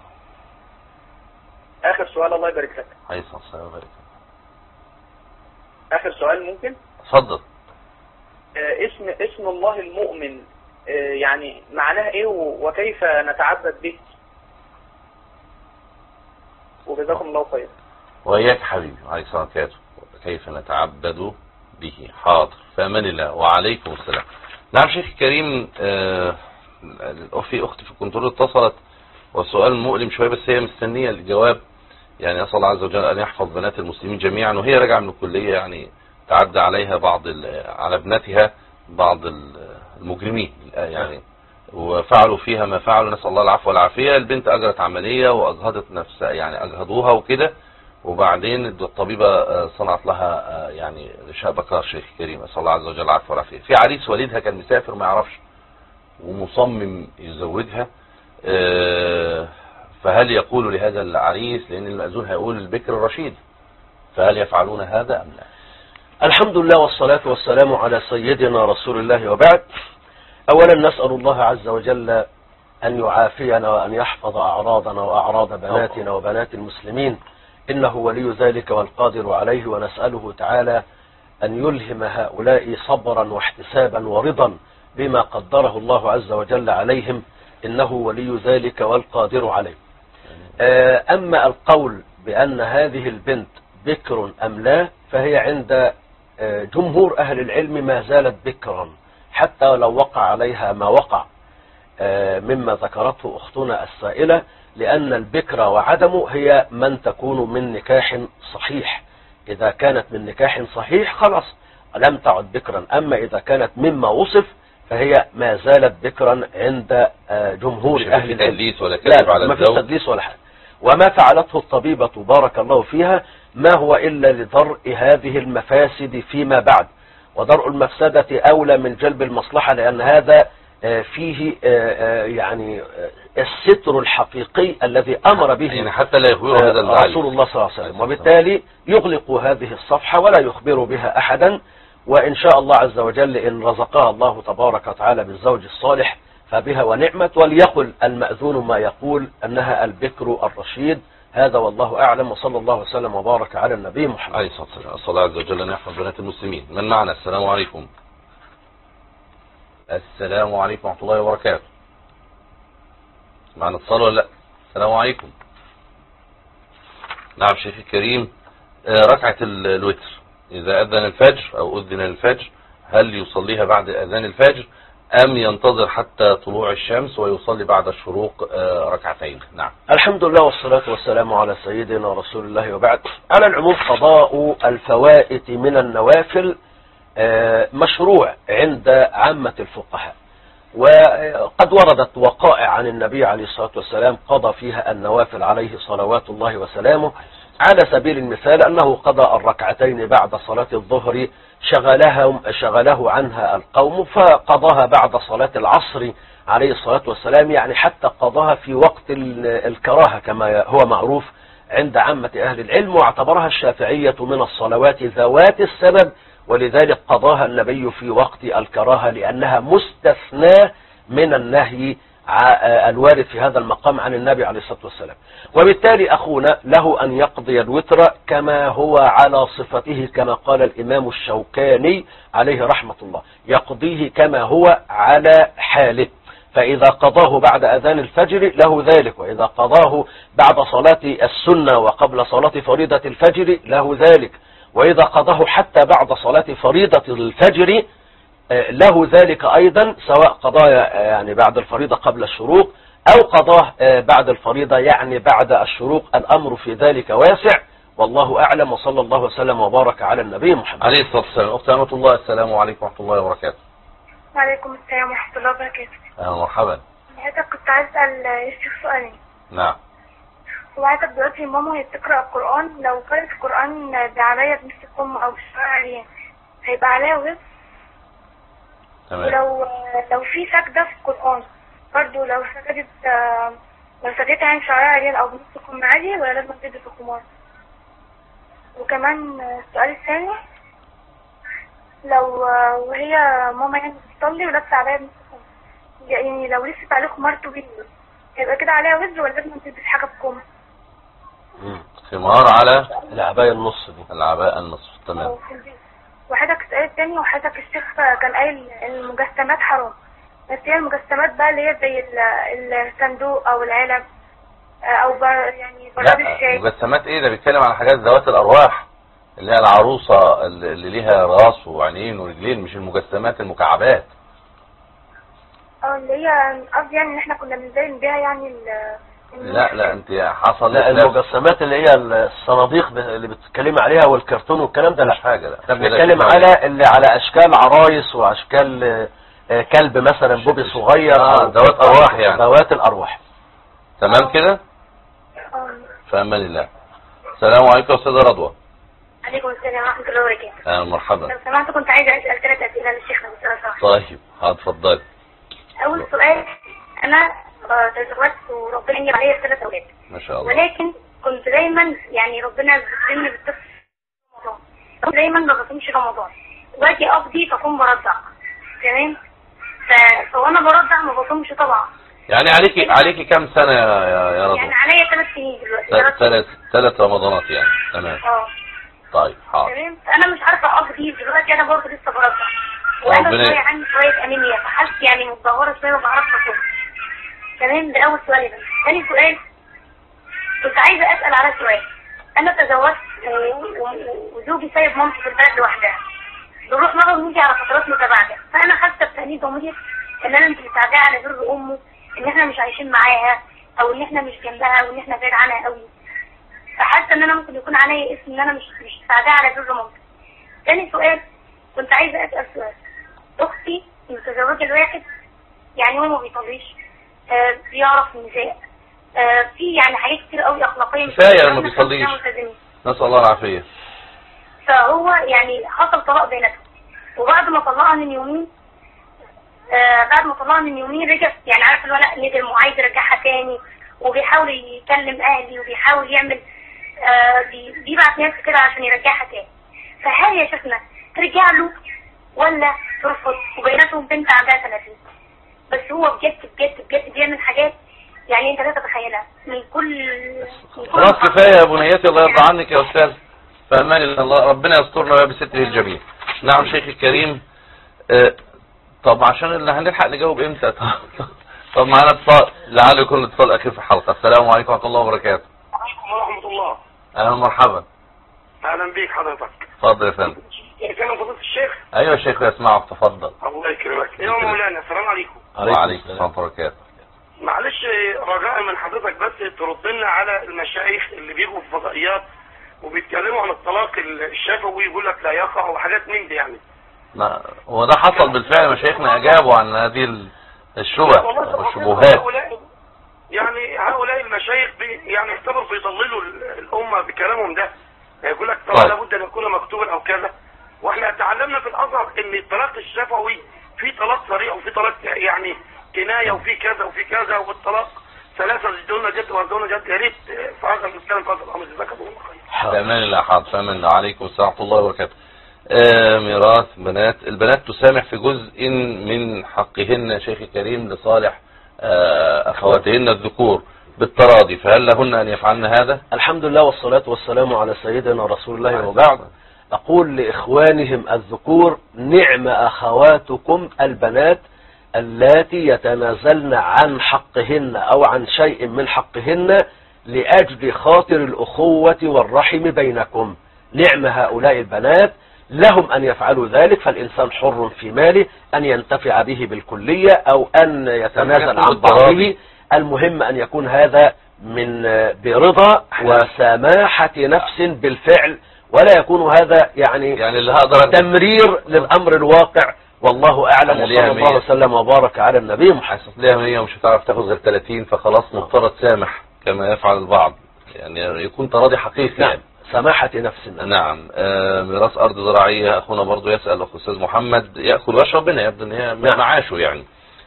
اخر سؤال الله يبارك لك. عليه الصلاه والسلام. اخر سؤال ممكن؟ اتفضل. اسم الله المؤمن يعني معناه ايه وكيف نتعبد به؟ وجزاكم الله خير. وإياك حبيبي، عليك السلام عليكم. كيف نتعبد به؟ حاضر، في أمان الله. وعليكم السلام. نعم شيخ كريم، في أختي في الكنترول اتصلت والسؤال مؤلم شوية بس هي مستنية الجواب، يعني أسأل الله عز وجل أن يحفظ بنات المسلمين جميعا. وهي راجعة من الكلية، يعني تعدى عليها على ابنتها بعض المجرمين يعني، وفعلوا فيها ما فعلوا، نسأل الله العفو والعافية. البنت أجرت عملية وأجهضت نفسها، يعني أجهضوها وكده، وبعدين الطبيبة صنعت لها يعني غشاء بكار شيخ كريم، أسأل الله عز وجل العفو والعافية. في عريس والدها كان مسافر ما يعرفش ومصمم يزوجها، فهل يقول لهذا العريس، لأن المأذون هيقول البكر الرشيد، فهل يفعلون هذا أم لا؟ الحمد لله والصلاة والسلام على سيدنا رسول الله، وبعد. أولا نسأل الله عز وجل أن يعافينا وأن يحفظ أعراضنا وأعراض بناتنا وبنات المسلمين، إنه ولي ذلك والقادر عليه، ونسأله تعالى أن يلهم هؤلاء صبرا واحتسابا ورضا بما قدره الله عز وجل عليهم، إنه ولي ذلك والقادر عليه. أما القول بأن هذه البنت بكر أم لا، فهي عند جمهور أهل العلم ما زالت بكرا حتى لو وقع عليها ما وقع مما ذكرته أختنا السائلة، لأن البكر وعدمه هي من تكون من نكاح صحيح. إذا كانت من نكاح صحيح خلاص لم تعد بكرا، أما إذا كانت مما وصف فهي ما زالت بكرا عند جمهور أهل العلم. لا ما في تدليس ولا حاجة. وما فعلته الطبيبة بارك الله فيها ما هو إلا لدرء هذه المفاسد فيما بعد، ودرء المفسدة أولى من جلب المصلحة، لأن هذا فيه يعني الستر الحقيقي الذي أمر به يعني حتى لا يخبر هذا رسول الله صلى الله عليه وسلم، وبالتالي يغلق هذه الصفحة ولا يخبر بها أحدا. وإن شاء الله عز وجل إن رزقها الله تبارك وتعالى بالزوج الصالح فبها ونعمت، وليقل المأذون ما يقول أنها البكر الرشيد. هذا والله أعلم، وصلى الله وسلم وبارك على النبي محمد عليه الصلاة والسلام. الله عز وجل أن يحفظ بنات المسلمين. من معنا؟ السلام عليكم. السلام عليكم ورحمة الله وبركاته. معنا اتصال ولا لا؟ السلام عليكم. نعم شيخ الكريم، ركعة الوتر إذا أذن الفجر أو أذن الفجر هل يصليها بعد أذان الفجر أم ينتظر حتى طلوع الشمس ويصلي بعد الشروق ركعتين؟ نعم. الحمد لله والصلاة والسلام على سيدنا رسول الله، وبعد. على العموم قضاء الفوائت من النوافل مشروع عند عامة الفقهاء، وقد وردت وقائع عن النبي عليه الصلاة والسلام قضى فيها النوافل عليه صلوات الله وسلامه. على سبيل المثال أنه قضى الركعتين بعد صلاة الظهر شغله عنها القوم، فقضاها بعد صلاة العصر عليه الصلاة والسلام، يعني حتى قضاها في وقت الكراهة كما هو معروف عند عامة أهل العلم، واعتبرها الشافعية من الصلوات ذوات السبب، ولذلك قضاها النبي في وقت الكراهة لأنها مستثناة من النهي الوارد في هذا المقام عن النبي عليه الصلاة والسلام. وبالتالي أخونا له أن يقضي الوتر كما هو على صفته، كما قال الإمام الشوكاني عليه رحمة الله، يقضيه كما هو على حاله. فإذا قضاه بعد أذان الفجر له ذلك، وإذا قضاه بعد صلاة السنة وقبل صلاة فريضة الفجر له ذلك، وإذا قضاه حتى بعد صلاة فريضة الفجر له ذلك أيضا، سواء قضاه يعني بعد الفريضة قبل الشروق أو قضاه بعد الفريضة يعني بعد الشروق. الأمر في ذلك واسع، والله أعلم، وصلى الله وسلم وبارك على النبي محمد عليه الصلاة والسلام. أختي أمة الله، السلام عليكم ورحمة الله وبركاته. وعليكم السلام ورحمة الله وبركاته. أهلا ومرحبا. حضرتك كنت عايز أسأل الشيخ سؤالين. نعم. وعايزك دلوقتي ماما هي بتقرأ القرآن، لو قرأت القرآن بعباية بنص الكم أو بشعر عريان هيبقى عليها وزر؟ تمام. ولو في سجدة في القرآن برضه لو سجدت عن شعرها عريان أو بنص الكم عادي ولا لازم تلبس الخمار؟ وكمان السؤال الثاني، لو وهي ماما يعني بتصلي ولابسة عباية بنص الكم، يعني لو لبست عليه خمار طويل هيبقى كده عليها وزر ولا لازم تلبس حاجة بكم؟ خمار على العباية النص دي. العباية النصف. تمام. وحضرتك السؤال الثاني، وحضرتك الشيخ كان قايل المجسمات حرام، بس هي المجسمات بقى اللي هي زي الصندوق او العلب او يعني براد الشاي. مجسمات ايه ده؟ بيتكلم على حاجات ذوات الارواح اللي هي العروسة اللي ليها راس وعينين ورجلين، مش المجسمات المكعبات. اللي هي قصدي يعني ان احنا كنا بنزين بيها يعني لا انت حصل. لا المجسمات اللي هي الصناديق اللي بتتكلم عليها والكرتون والكلام ده، لا حاجة. لا احنا بنتكلم على اللي على اشكال عرايس واشكال كلب مثلا بوبي صغير، ذوات ارواح يعني. ذوات الارواح. تمام كده. فامان الله. السلام عليكم يا استاذه رضوى. عليكم السلام ورحمه الله وبركاته. مرحبا. لو سمحت كنت عايزه اسال 3 اسئله للشيخ لو صح. طيب اتفضلي. اول سؤال، انا تزوجت وربنا انجب عليا 3 اولاد. ما شاء الله. ولكن كنت دايما يعني ربنا بيكرمني بالطفل رمضان، دايما ما بصومش رمضان، واجي اقضي فاكون برضع. تمام. فوانا برضع ما بصومش طبعا. يعني عليكي كم سنة يا رضوى؟ يعني عليا 3 سنين دلوقتي. 3 رمضانات يعني. تمام. طيب حاضر. تمام. انا مش عارفه اقضي دلوقتي، انا برضه لسه برضع، وانا شويه عندي شويه انيميا، فحالتي يعني متدهوره شويه، ما بعرفش اصوم. تمام. ده اول سؤال. ده ثاني سؤال، كنت عايزه اسال على سؤال. انا تزوجت وزوجي سايب مامتي في البلد لوحدها، بنروح مره ونيجي على فترات متباعده، فانا حاسه بتأنيب ضمير ان انا مش متعديه على بر امه، ان احنا مش عايشين معاها، او ان احنا مش جنبها، او ان احنا بعيد عنها قوي. فحاسه ان انا ممكن يكون عليا اسم ان انا مش متعديه على بر مامتي. ثاني سؤال، كنت عايزه اسال سؤال. اختي متزوجه الواحد، يعني هو ما بيطليش، بيعرف النساء، في يعني حاجات كتير قوي اخلاقيه مش كفايه ما بيصليش، نسال الله العافيه. فهو يعني حصل طلاق بيناتهم، وبعد ما طلقها من يومين رجع، يعني عارف الولد ندم وعايز يرجعها تاني، وبيحاول يكلم اهلي، وبيحاول يعمل بيبعت ناس كده عشان يرجعها تاني. فهل يا شيخنا ترجع له ولا ترفض؟ وبيناتهم بنت عندها 30، بس هو بجد بيعمل حاجات يعني انت لا تتخيلها من كل خلاص كفايه يا بنياتي، الله يرضى عنك يا استاذ. فامان الله، ربنا يسترنا ويا بستره الجميل. نعم شيخي الكريم. طب عشان اللي هنلحق نجاوب امتى؟ طب معانا اتصال، لعله يكون الاتصال الاخير في الحلقه. السلام عليكم ورحمه الله وبركاته. وعليكم ورحمه الله. اهلا ومرحبا. اهلا بيك حضرتك. اتفضل يا فندم. كان فضيلة الشيخ. ايوه يا شيخ اسمعك، تفضل. الله يكرمك. يا مولانا السلام عليكم. وعليكم السلام ورحمه الله وبركاته. معلش رجاء من حضرتك بس ترد لنا على المشايخ اللي بيجوا في فضائيات وبيتكلموا عن الطلاق الشفوي ويقول لك لا يقع وحاجات من دي يعني. لا هو ده حصل بالفعل، مشايخنا اجابوا عن هذه الشبه والشبهات. يعني هؤلاء المشايخ يعني يعتبروا بيضللوا الامه بكلامهم ده، يقول لك طبعا لابد ان يكون مكتوبا او كذا، واحنا تعلمنا في الازهر ان الطلاق الشفوي في طلاق صريح وفي طلاق يعني كنايه وفي كذا وفي كذا، والطلاق 3 دون جد وارضون جد. يا ريت فاضل نتكلم في هذا الامر. جزاك الله خير. تمام. الله حاضر. تمام. عليكم السلام ورحمه الله وبركاته. ميراث بنات، البنات تسامح في جزء من حقهن يا شيخ الكريم لصالح اخواتهن الذكور بالتراضي، فهل لهن ان يفعلن هذا؟ الحمد لله والصلاة والسلام على سيدنا رسول الله وبعد. اقول لاخوانهم الذكور: نعم اخواتكم البنات اللاتي يتنازلن عن حقهن او عن شيء من حقهن لاجل خاطر الاخوة والرحم بينكم. نعم هؤلاء البنات، لهم أن يفعلوا ذلك، فالإنسان حر في ماله أن ينتفع به بالكلية أو أن يتنازل عن بعضه. المهم أن يكون هذا من برضا وسماحة نفس بالفعل، ولا يكون هذا يعني اللي هقدر تمرير للأمر الواقع. والله أعلم، وصلى الله وسلم وبارك على النبي محمد. ليها 100 ومش هتعرف تاخد غير 30، فخلاص مضطر تسامح كما يفعل البعض، يعني يكون تراضي حقيقي. نعم. سماحة نفسنا. نعم. ميراث أرض زراعية، أخونا برضو يسأل أخو أستاذ محمد، يأكل ويشرب منها، يبدو أن هي معاشه يعني.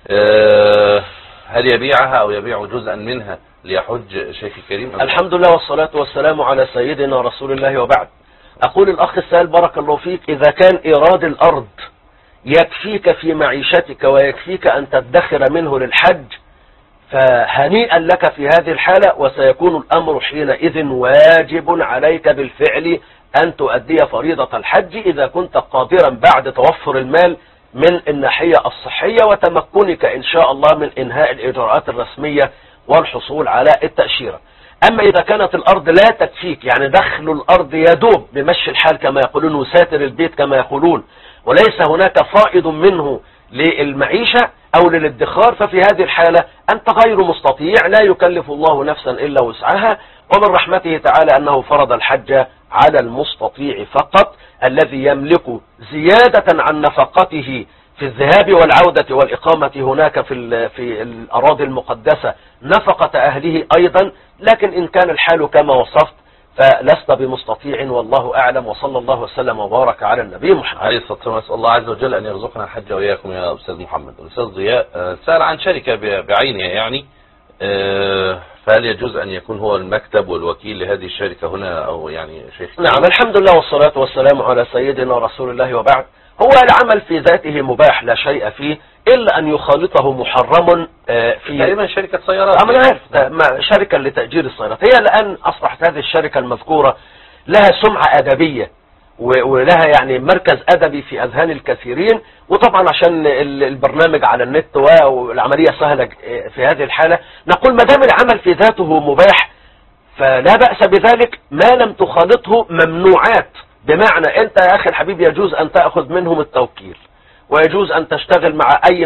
هل يبيعها أو يبيع جزءا منها ليحج شيخ الكريم؟ الحمد لله والصلاة والسلام على سيدنا رسول الله وبعد. أقول الأخ السائل بارك الله فيك: إذا كان إيراد الأرض يكفيك في معيشتك ويكفيك أن تدخر منه للحج، فهنيئا لك في هذه الحالة، وسيكون الأمر حينئذ واجب عليك بالفعل أن تؤدي فريضة الحج إذا كنت قادرا بعد توفر المال من الناحية الصحية وتمكنك إن شاء الله من إنهاء الإجراءات الرسمية والحصول على التأشيرة. أما إذا كانت الأرض لا تكفيك، يعني دخل الأرض يدوب بمشي الحال كما يقولون وساتر البيت كما يقولون، وليس هناك فائض منه للمعيشة أو للادخار، ففي هذه الحالة أنت غير مستطيع، لا يكلف الله نفسا إلا وسعها، ومن رحمته تعالى أنه فرض الحج على المستطيع فقط، الذي يملك زيادة عن نفقته في الذهاب والعودة والإقامة هناك في الأراضي المقدسة نفقة أهله أيضا. لكن إن كان الحال كما وصفت فلست بمستطيع، والله أعلم، وصلى الله وسلم وبارك على النبي محمد عليه الصلاة والسلام. نسأل الله عز وجل أن يرزقنا الحج وإياكم يا أستاذ محمد. الأستاذ ضياء سأل عن شركة بعينها، يعني فهل يجوز أن يكون هو المكتب والوكيل لهذه الشركة هنا أو يعني شيخ؟ نعم، الحمد لله والصلاة والسلام على سيدنا رسول الله وبعد. هو العمل في ذاته مباح لا شيء فيه إلا أن يخالطه محرم في تقريبا شركة سيارات. أنا عارف شركة لتأجير السيارات. هي الآن أصبحت هذه الشركة المذكورة لها سمعة أدبية ولها يعني مركز أدبي في أذهان الكثيرين، وطبعا عشان البرنامج على النت والعملية سهلة في هذه الحالة نقول ما دام العمل في ذاته مباح فلا بأس بذلك ما لم تخالطه ممنوعات. بمعنى أنت يا أخي الحبيب يجوز أن تأخذ منهم التوكيل، ويجوز أن تشتغل مع أي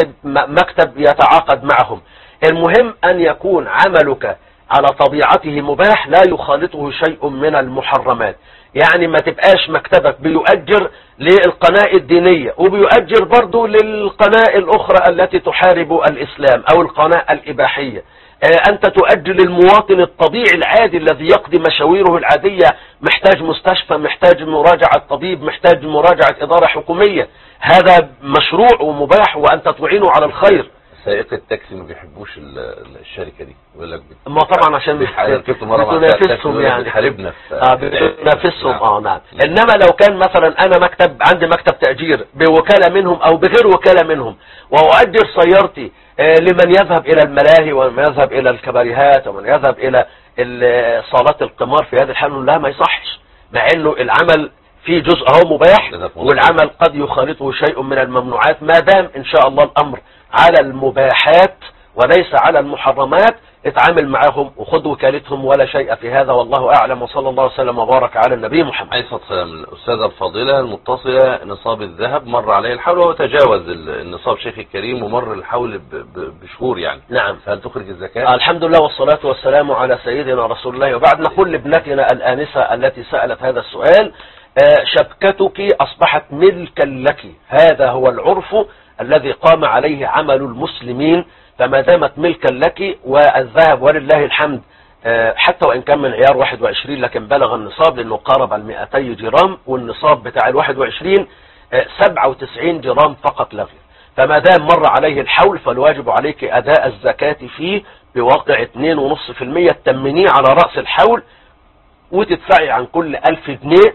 مكتب يتعاقد معهم. المهم أن يكون عملك على طبيعته مباح لا يخالطه شيء من المحرمات. يعني ما تبقاش مكتبك بيؤجر للقناة الدينية وبيؤجر برضو للقناة الأخرى التي تحارب الإسلام أو القناة الإباحية. أنت تؤجل المواطن الطبيعي العادي الذي يقضي مشاويره العادية، محتاج مستشفى، محتاج مراجعة طبيب، محتاج مراجعة إدارة حكومية. هذا مشروع ومباح وأنت تعينه على الخير. سائق التاكسي ما بيحبوش الشركة دي، يقول لك ما طبعا عشان بتنافسهم يعني بتحاربنا بتنافسهم. نعم. انما لو كان مثلا انا عندي مكتب تأجير بوكالة منهم او بغير وكالة منهم، واؤجر سيارتي لمن يذهب الى الملاهي ومن يذهب الى الكباريهات ومن يذهب الى صالات القمار، في هذه الحالة لا ما يصحش، مع انه العمل في جزء هو مباح والعمل قد يخالطه شيء من الممنوعات. ما دام ان شاء الله الامر على المباحات وليس على المحرمات اتعامل معهم وخذ وكالتهم ولا شيء في هذا، والله اعلم، وصلى الله وسلم وبارك على النبي محمد عليه الصلاة والسلام. الأستاذة الفاضلة المتصلة، نصاب الذهب مر عليه الحول وتجاوز النصاب شيخ الكريم ومر الحول بشهور يعني. نعم. فهل تخرج الزكاة؟ الحمد لله والصلاة والسلام على سيدنا رسول الله وبعد. نقول لابنتنا الآنسة التي سألت هذا السؤال شبكتك أصبحت ملكا لك، هذا هو العرف الذي قام عليه عمل المسلمين، فما دامت ملكا لك. والذهب ولله الحمد حتى وإن كان من عيار 21 لكن بلغ النصاب لأنه قارب 200 جرام، والنصاب بتاع 21 97 جرام فقط لا غير. فما دام مر عليه الحول فالواجب عليك أداء الزكاة فيه بواقع 2.5% تمنيه على رأس الحول، وتدفعي عن كل 1000 جنيه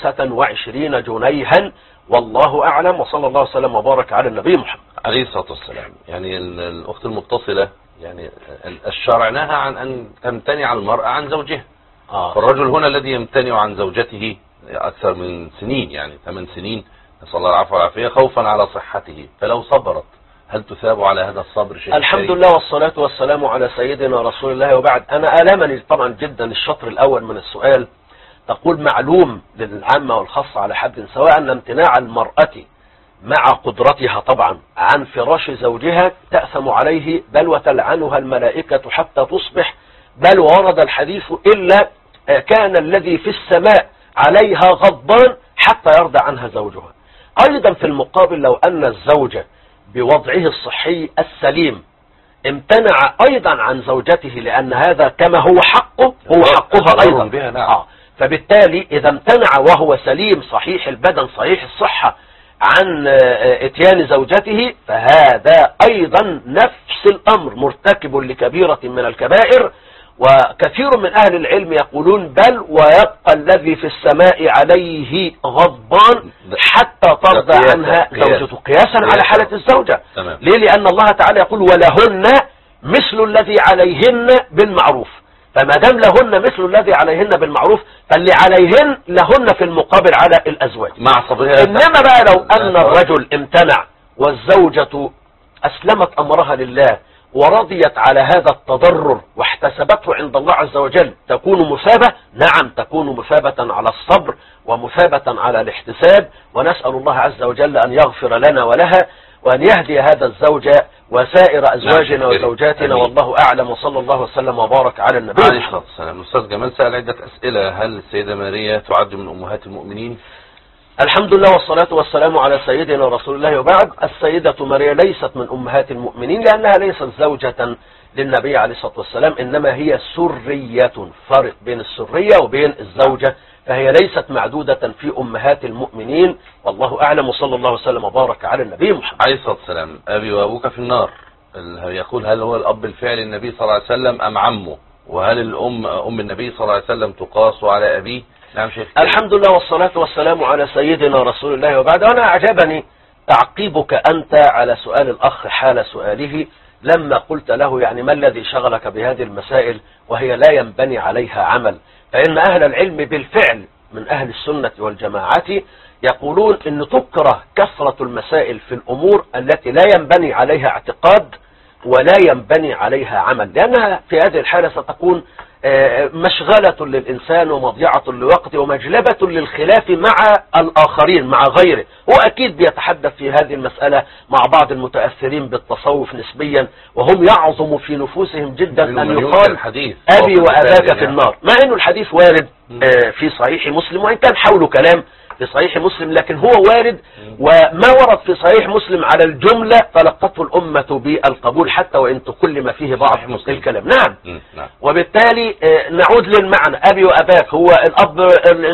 25 جنيها، والله أعلم، وصلى الله وسلم وبارك على النبي محمد عليه الصلاة والسلام. يعني الأخت المتصلة يعني الشرع نهى عن أن تمتنع المرأة عن زوجها. فالرجل هنا الذي يمتنع عن زوجته أكثر من سنين، يعني 8 سنين، نسأل الله العفو والعافية، خوفا على صحته، فلو صبرت هل تثاب على هذا الصبر شيء؟ الحمد لله والصلاة والسلام على سيدنا رسول الله وبعد. أنا آلمني طبعا جدا الشطر الأول من السؤال. تقول معلوم للعامة والخاصة على حد سواء أن امتناع المرأة مع قدرتها طبعا عن فراش زوجها تأثم عليه بل وتلعنها الملائكة حتى تصبح، بل ورد الحديث إلا كان الذي في السماء عليها غضبان حتى يرضى عنها زوجها. أيضا في المقابل لو أن الزوج بوضعه الصحي السليم امتنع أيضا عن زوجته لأن هذا كما هو حقه هو حقها أيضا. فبالتالي إذا امتنع وهو سليم صحيح البدن صحيح الصحة عن اتيان زوجته فهذا أيضا نفس الأمر مرتكب لكبيرة من الكبائر. وكثير من أهل العلم يقولون بل ويبقى الذي في السماء عليه غضبان حتى ترضى عنها زوجته، قياسا على حالة الزوجة. ليه؟ لأن الله تعالى يقول ولهن مثل الذي عليهن بالمعروف، فما دام لهن مثل الذي عليهن بالمعروف فاللي عليهن لهن في المقابل على الأزواج مع صبرها. إنما بقى لو أن الرجل امتنع والزوجة أسلمت أمرها لله ورضيت على هذا التضرر واحتسبته عند الله عز وجل تكون مثابة. نعم تكون مثابة على الصبر ومثابة على الاحتساب، ونسأل الله عز وجل أن يغفر لنا ولها وأن يهدي هذا الزوج وسائر أزواجنا وزوجاتنا، والله أعلم، وصلى الله وسلم وبارك على النبي عليه الصلاة والسلام. الأستاذ جمال سأل عدة أسئلة. هل السيدة ماريا تعد من أمهات المؤمنين؟ الحمد لله والصلاة والسلام على سيدنا رسول الله وبعد. السيدة ماريا ليست من أمهات المؤمنين لأنها ليست زوجة للنبي عليه الصلاة والسلام، إنما هي سرية، فرق بين السرية وبين الزوجة، فهي ليست معدودة في أمهات المؤمنين، والله أعلم، وصلى الله وسلم وبارك على النبي محمد عليه الصلاة والسلام. أبي وأبوك في النار، يقول هل هو الأب الفعلي النبي صلى الله عليه وسلم أم عمه؟ وهل أم النبي صلى الله عليه وسلم تقاس على أبيه؟ نعم شيخ. الحمد لله والصلاة والسلام على سيدنا رسول الله وبعد. أنا أعجبني تعقيبك أنت على سؤال الأخ حال سؤاله لما قلت له يعني ما الذي شغلك بهذه المسائل وهي لا ينبني عليها عمل. فإن أهل العلم بالفعل من أهل السنة والجماعة يقولون أن تكره كثرة المسائل في الأمور التي لا ينبني عليها اعتقاد ولا ينبني عليها عمل، لأنها في هذه الحالة ستكون مشغلة للإنسان ومضيعة لوقت ومجلبة للخلاف مع الآخرين مع غيره. هو أكيد بيتحدث في هذه المسألة مع بعض المتأثرين بالتصوف نسبيا وهم يعظم في نفوسهم جدا أن يقال أبي وأباك في النار، مع أنه الحديث وارد في صحيح مسلم وإن كان حوله كلام في صحيح مسلم، لكن هو وارد وما ورد في صحيح مسلم على الجملة فلقته الأمة بالقبول حتى وإن تكلم فيه بعض الكلام. نعم. وبالتالي نعود للمعنى أبي وأباك، هو الأب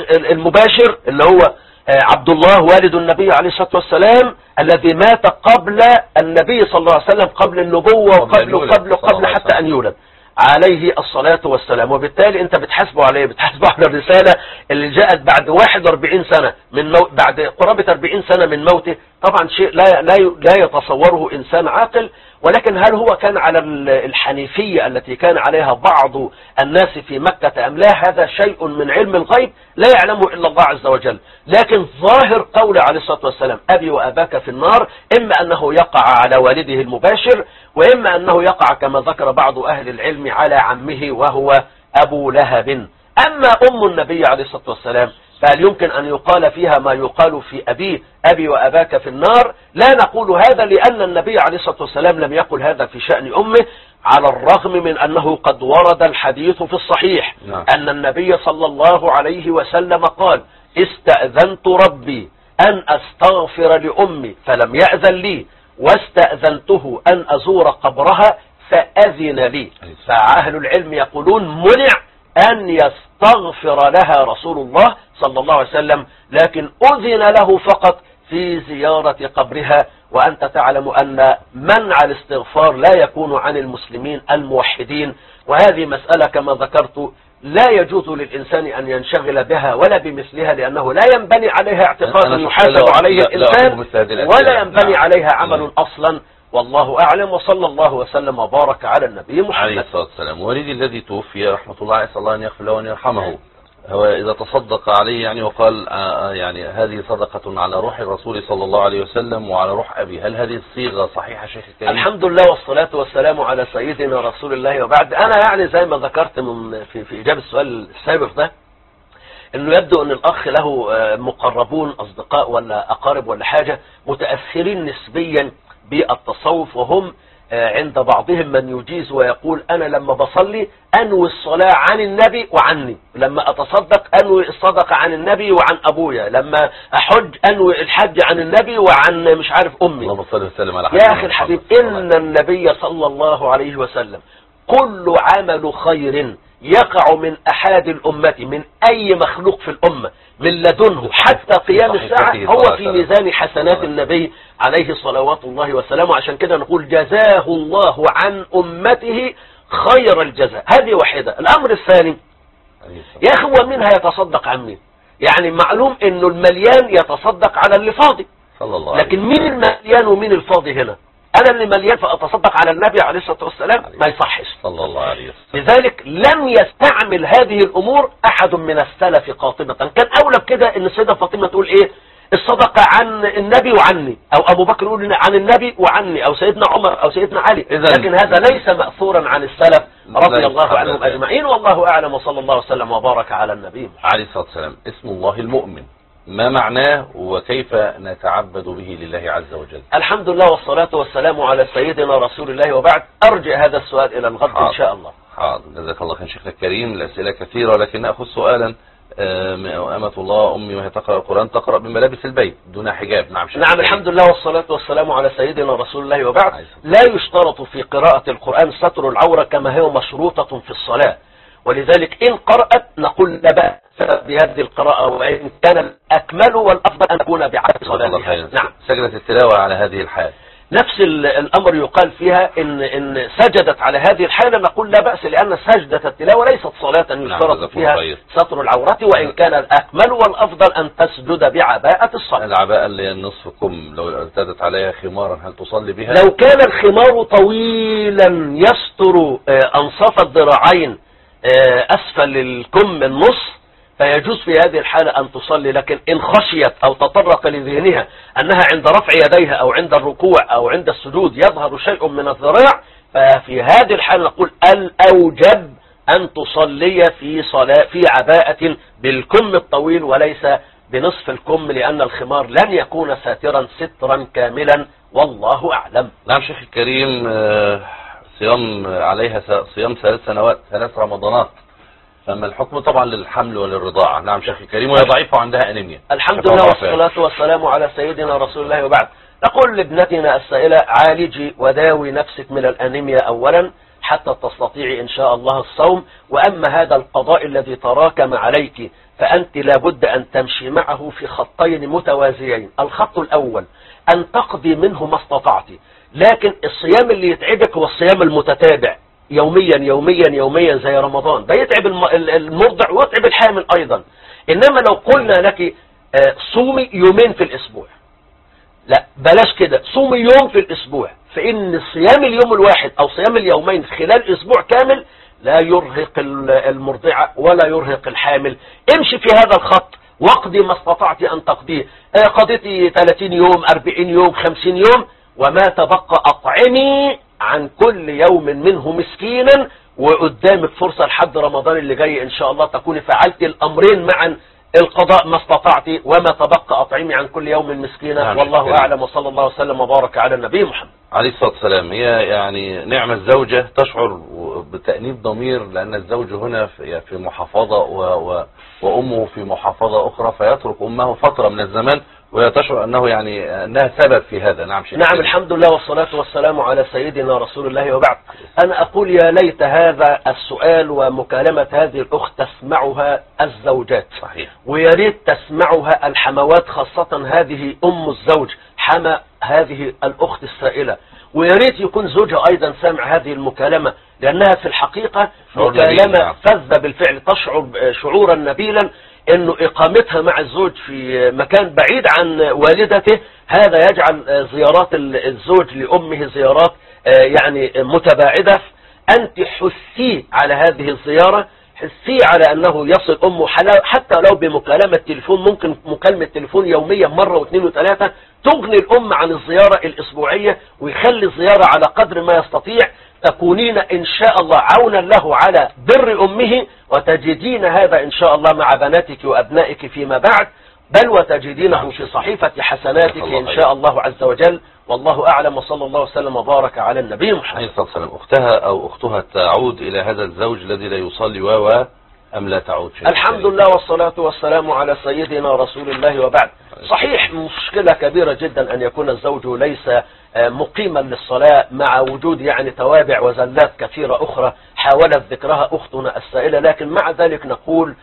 المباشر اللي هو عبد الله والد النبي عليه الصلاة والسلام الذي مات قبل النبي صلى الله عليه وسلم، قبل النبوة وقبل حتى أن يولد عليه الصلاة والسلام. وبالتالي انت بتحاسبه عليه، بتحاسبه على الرسالة اللي جاءت بعد 41 سنة من بعد قرابة 40 سنة من موته. طبعا شيء لا يتصوره إنسان عاقل، ولكن هل هو كان على الحنيفية التي كان عليها بعض الناس في مكة أم لا؟ هذا شيء من علم الغيب لا يعلمه إلا الله عز وجل. لكن ظاهر قول عليه الصلاة والسلام أبي وأباك في النار إما أنه يقع على والده المباشر وإما أنه يقع كما ذكر بعض أهل العلم على عمه وهو أبو لهب. أما أم النبي عليه الصلاة والسلام فهل يمكن أن يقال فيها ما يقال في أبيه أبي وأباك في النار؟ لا نقول هذا، لأن النبي عليه الصلاة والسلام لم يقل هذا في شأن أمه، على الرغم من أنه قد ورد الحديث في الصحيح أن النبي صلى الله عليه وسلم قال استأذنت ربي أن أستغفر لأمي فلم يأذن لي واستأذنته أن أزور قبرها فأذن لي. فأهل العلم يقولون منع أن يستغفر لها رسول الله صلى الله عليه وسلم، لكن أذن له فقط في زيارة قبرها. وأنت تعلم أن منع الاستغفار لا يكون عن المسلمين الموحدين، وهذه مسألة كما ذكرت لا يجوز للإنسان أن ينشغل بها ولا بمثلها، لأنه لا ينبني عليها اعتقاد يحاسب عليه الإنسان ولا ينبني عليها عمل أصلا. والله أعلم، وصلى الله وسلم وبارك على النبي محمد عليه الصلاة والسلام. والدي الذي توفي رحمة الله عليه، صلى الله أن يغفر له وأن يرحمه، هو إذا تصدق عليه يعني وقال يعني هذه صدقة على روح الرسول صلى الله عليه وسلم وعلى روح أبي، هل هذه الصيغة صحيحة شيخ الكريم؟ الحمد لله والصلاة والسلام على سيدنا رسول الله وبعد. أنا يعني زي ما ذكرت في إجابة السؤال السابق ده انه يبدو ان الاخ له مقربون اصدقاء ولا اقارب ولا حاجة متأثرين نسبيا بالتصوف، وهم عند بعضهم من يجيز ويقول انا لما بصلي انوي الصلاة عن النبي وعني، لما اتصدق انوي الصدقة عن النبي وعن ابويا، لما احج انوي الحج عن النبي وعن مش عارف امي. اللهم صل وسلم على يا اخي الحبيب، ان النبي صلى الله عليه وسلم كل عمل خير يقع من أحد الأمة من أي مخلوق في الأمة من لدنه حتى قيام الساعة هو في ميزان حسنات النبي عليه صلوات الله وسلامه. عشان كده نقول جزاه الله عن أمته خير الجزاء. هذه واحدة. الأمر الثاني يا أخي، ومن هيتصدق عن مين؟ يعني معلوم أنه المليان يتصدق على اللي فاضي، لكن مين المليان ومين الفاضي هنا؟ أنا اللي مليان فأتصدق على النبي عليه الصلاة والسلام، ما يصحش صلى الله عليه وسلم. لذلك لم يستعمل هذه الأمور أحد من السلف قاطبة. كان أولى بكده أن السيدة فاطمة تقول إيه؟ الصدقة عن النبي وعني، أو أبو بكر يقول عن النبي وعني، أو سيدنا عمر أو سيدنا علي. لكن هذا ليس مأثورا عن السلف رضي الله عنهم أجمعين، والله أعلم، وصلى الله وسلم وبارك على النبي عليه الصلاة والسلام. اسم الله المؤمن ما معناه وكيف نتعبد به لله عز وجل؟ الحمد لله والصلاة والسلام على سيدنا رسول الله وبعد. أرجع هذا السؤال إلى الغد إن شاء الله. حاضر، جزاك الله خير شيخنا الكريم. الأسئلة كثيرة لكن نأخذ سؤالا. أمة الله أمي وهي تقرأ القرآن تقرأ بملابس البيت دون حجاب. نعم الحمد لله والصلاة والسلام على سيدنا رسول الله وبعد. لا يشترط في قراءة القرآن ستر العورة كما هي مشروطة في الصلاة، ولذلك إن قرأت نقول لا بأس بهذه القراءة، وإن كان الأكمل والأفضل أن تكون بعد صلاتها. نعم. سجلة التلاوة على هذه الحال. نفس الأمر يقال فيها إن سجدت على هذه الحالة، نقول لا بأس، لأن سجدة التلاوة ليست صلاة يشترط فيها ستر العورة، وإن كان الأكمل والأفضل أن تسجد بعباءة الصلاة. العباءة اللي هي نصف كم لو ارتدت عليها خمارا هل تصلي بها؟ لو كان الخمار طويلا يستر أنصاف الذراعين أسفل الكم النص فيجوز في هذه الحالة أن تصلي، لكن إن خشيت أو تطرق لذهنها أنها عند رفع يديها أو عند الركوع أو عند السجود يظهر شيء من الذراع، ففي هذه الحالة نقول الأوجب أن تصلي في عباءة بالكم الطويل وليس بنصف الكم، لأن الخمار لن يكون ساترا سترا كاملا، والله أعلم. نعم شيخ الكريم، صيام عليها صيام 3 سنوات 3 رمضانات، فما الحكم طبعا للحمل وللرضاعة؟ نعم شيخ الكريم، وهي ضعيفة وعندها أنيميا. الحمد لله والصلاة والسلام على سيدنا رسول الله، وبعد نقول لابنتنا السائلة عالجي وداوي نفسك من الأنيميا أولا حتى تستطيعي إن شاء الله الصوم، وأما هذا القضاء الذي تراكم عليك فأنت لابد أن تمشي معه في خطين متوازيين. الخط الأول أن تقضي منه ما استطعت، لكن الصيام اللي يتعبك هو الصيام المتتابع يوميا يوميا يوميا زي رمضان، ده يتعب المرضع ويتعب الحامل أيضا. إنما لو قلنا لك صومي يومين في الأسبوع، لا بلاش كده، صومي يوم في الأسبوع، فإن صيام اليوم الواحد أو صيام اليومين خلال أسبوع كامل لا يرهق المرضعة ولا يرهق الحامل. امشي في هذا الخط واقضي ما استطعت أن تقضيه. قضيتي 30 يوم 40 يوم 50 يوم، وما تبقى أطعمي عن كل يوم منه مسكينا، وقدامك فرصة لحد رمضان اللي جاي إن شاء الله تكوني فعلت الأمرين معا، القضاء ما استطعت وما تبقى أطعمي عن كل يوم مسكينا. والله أعلم، وصلى الله وسلم وبارك على النبي محمد عليه الصلاة والسلام. هي يعني نعم الزوجة تشعر بتأنيب ضمير، لأن الزوج هنا في محافظة وأمه في محافظة أخرى، فيترك أمه فترة من الزمان وهي تشعر أنه يعني أنها سبب في هذا. نعم شيخ. نعم الحمد لله والصلاة والسلام على سيدنا رسول الله، وبعد أنا أقول يا ليت هذا السؤال ومكالمة هذه الأخت تسمعها الزوجات، صحيح، ويا ريت تسمعها الحموات، خاصة هذه أم الزوج حما هذه الأخت السائلة، ويا ريت يكون زوجها أيضا سامع هذه المكالمة، لأنها في الحقيقة مكالمة فذة بالفعل، تشعر شعورا نبيلا انه اقامتها مع الزوج في مكان بعيد عن والدته هذا يجعل زيارات الزوج لامه زيارات يعني متباعدة. انت حثي على هذه الزيارة، حثي على انه يصل امه حتى لو بمكالمة تليفون، ممكن مكالمة تليفون يوميا مرة واثنين وثلاثة تغني الام عن الزيارة الاسبوعية، ويخلي الزيارة على قدر ما يستطيع، تكونين إن شاء الله عونا له على بر أمه، وتجدين هذا إن شاء الله مع بناتك وأبنائك فيما بعد، بل وتجدينه في صحيفة حسناتك إن شاء الله عز وجل. والله أعلم، وصلى الله وسلم وبارك على النبي محمد عليه الصلاة والسلام. أختها أو أختها تعود إلى هذا الزوج الذي لا يصلي أم لا تعود؟ الحمد لله والصلاة والسلام على سيدنا رسول الله، وبعد صحيح مشكلة كبيرة جدا أن يكون الزوج ليس مقيما للصلاة، مع وجود يعني توابع وزلات كثيرة أخرى حاولت ذكرها أختنا السائلة، لكن مع ذلك نقول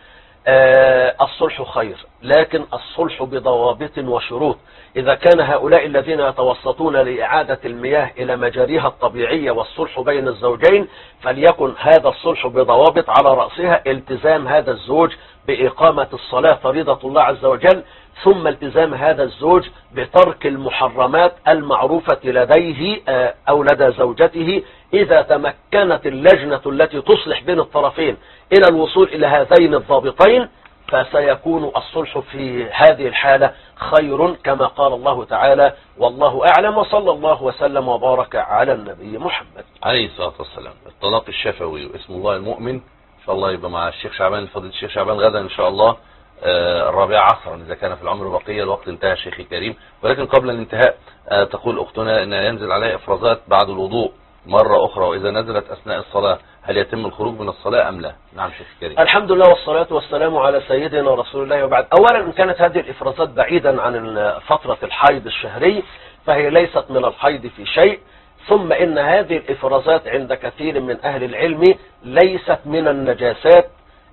الصلح خير، لكن الصلح بضوابط وشروط. إذا كان هؤلاء الذين يتوسطون لإعادة المياه إلى مجاريها الطبيعية والصلح بين الزوجين، فليكن هذا الصلح بضوابط، على رأسها التزام هذا الزوج بإقامة الصلاة فريضة الله عز وجل، ثم التزام هذا الزوج بترك المحرمات المعروفة لديه أو لدى زوجته. إذا تمكنت اللجنة التي تصلح بين الطرفين إلى الوصول إلى هذين الضابطين، فسيكون الصلح في هذه الحالة خير، كما قال الله تعالى: والله أعلم، وصلى الله وسلم وبارك على النبي محمد عليه الصلاة والسلام. الطلاق الشفوي واسم الله المؤمن، إن شاء الله يبقى مع الشيخ شعبان، فضيلة الشيخ شعبان غدا إن شاء الله 4 عصرا إذا كان في العمر بقية. الوقت انتهى شيخي الكريم، ولكن قبل الانتهاء تقول أختنا أن ينزل عليها إفرازات بعد الوضوء مرة أخرى، وإذا نزلت أثناء الصلاة هل يتم الخروج من الصلاة أم لا؟ نعم شيخ الكريم. الحمد لله والصلاة والسلام على سيدنا رسول الله، وبعد أولا إن كانت هذه الإفرازات بعيدا عن فترة الحيض الشهري فهي ليست من الحيض في شيء، ثم إن هذه الإفرازات عند كثير من أهل العلم ليست من النجاسات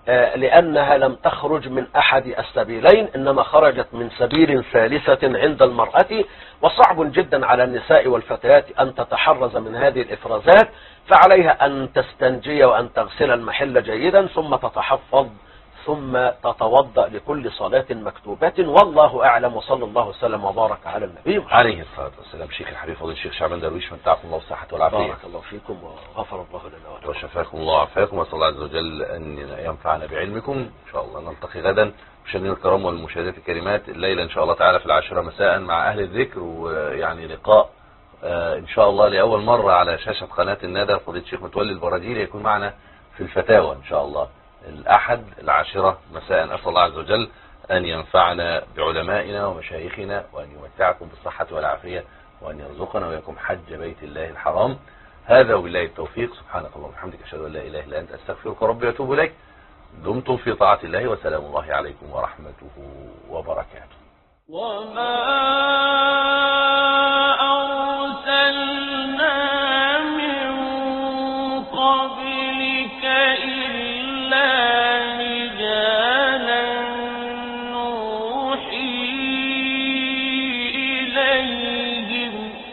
لأنها لم تخرج من أحد السبيلين، إنما خرجت من سبيل ثالثة عند المرأة. وصعب جدا على النساء والفتيات أن تتحرز من هذه الإفرازات، فعليها أن تستنجي وأن تغسل المحل جيدا ثم تتحفظ ثم تتوضأ لكل صلاة مكتوبة. والله أعلم، وصلى الله وسلم وبارك على النبي عليه الصلاة والسلام. شيخ الحبيب فضيلة الشيخ شعبان درويش، متعكم الله بالصحة والعافية. بارك الله فيكم وغفر الله لنا ولكم وشفاكم الله وعافاكم، وأسأل الله عز وجل أن ينفعنا بعلمكم. إن شاء الله نلتقي غدا مشاهدينا الكرام والمشاهدات الكريمات الليلة إن شاء الله تعالى في 10 مساء مع أهل الذكر، ويعني لقاء إن شاء الله لأول مرة على شاشة قناة الندى. فضيلة الشيخ متولي البراجيلي يكون معنا في الفتاوى إن شاء الله الأحد 10 مساء. أسأل الله عز وجل أن ينفعنا بعلمائنا ومشايخنا، وأن يمتعكم بالصحة والعافية، وأن يرزقنا وياكم حج بيت الله الحرام. هذا وبالله التوفيق. سبحانك اللهم وبحمدك، أشهد أن لا إله إلا أنت، أستغفرك ربي وأتوب إليك. دمتم في طاعة الله، وسلام الله عليكم ورحمته وبركاته. وما أرسلنا من قبلك إلا رجالا نوحي إليهم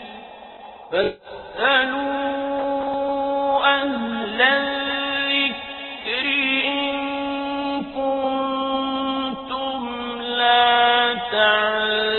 فاسألوا أهل الذكر إن كنتم لا تعلمون.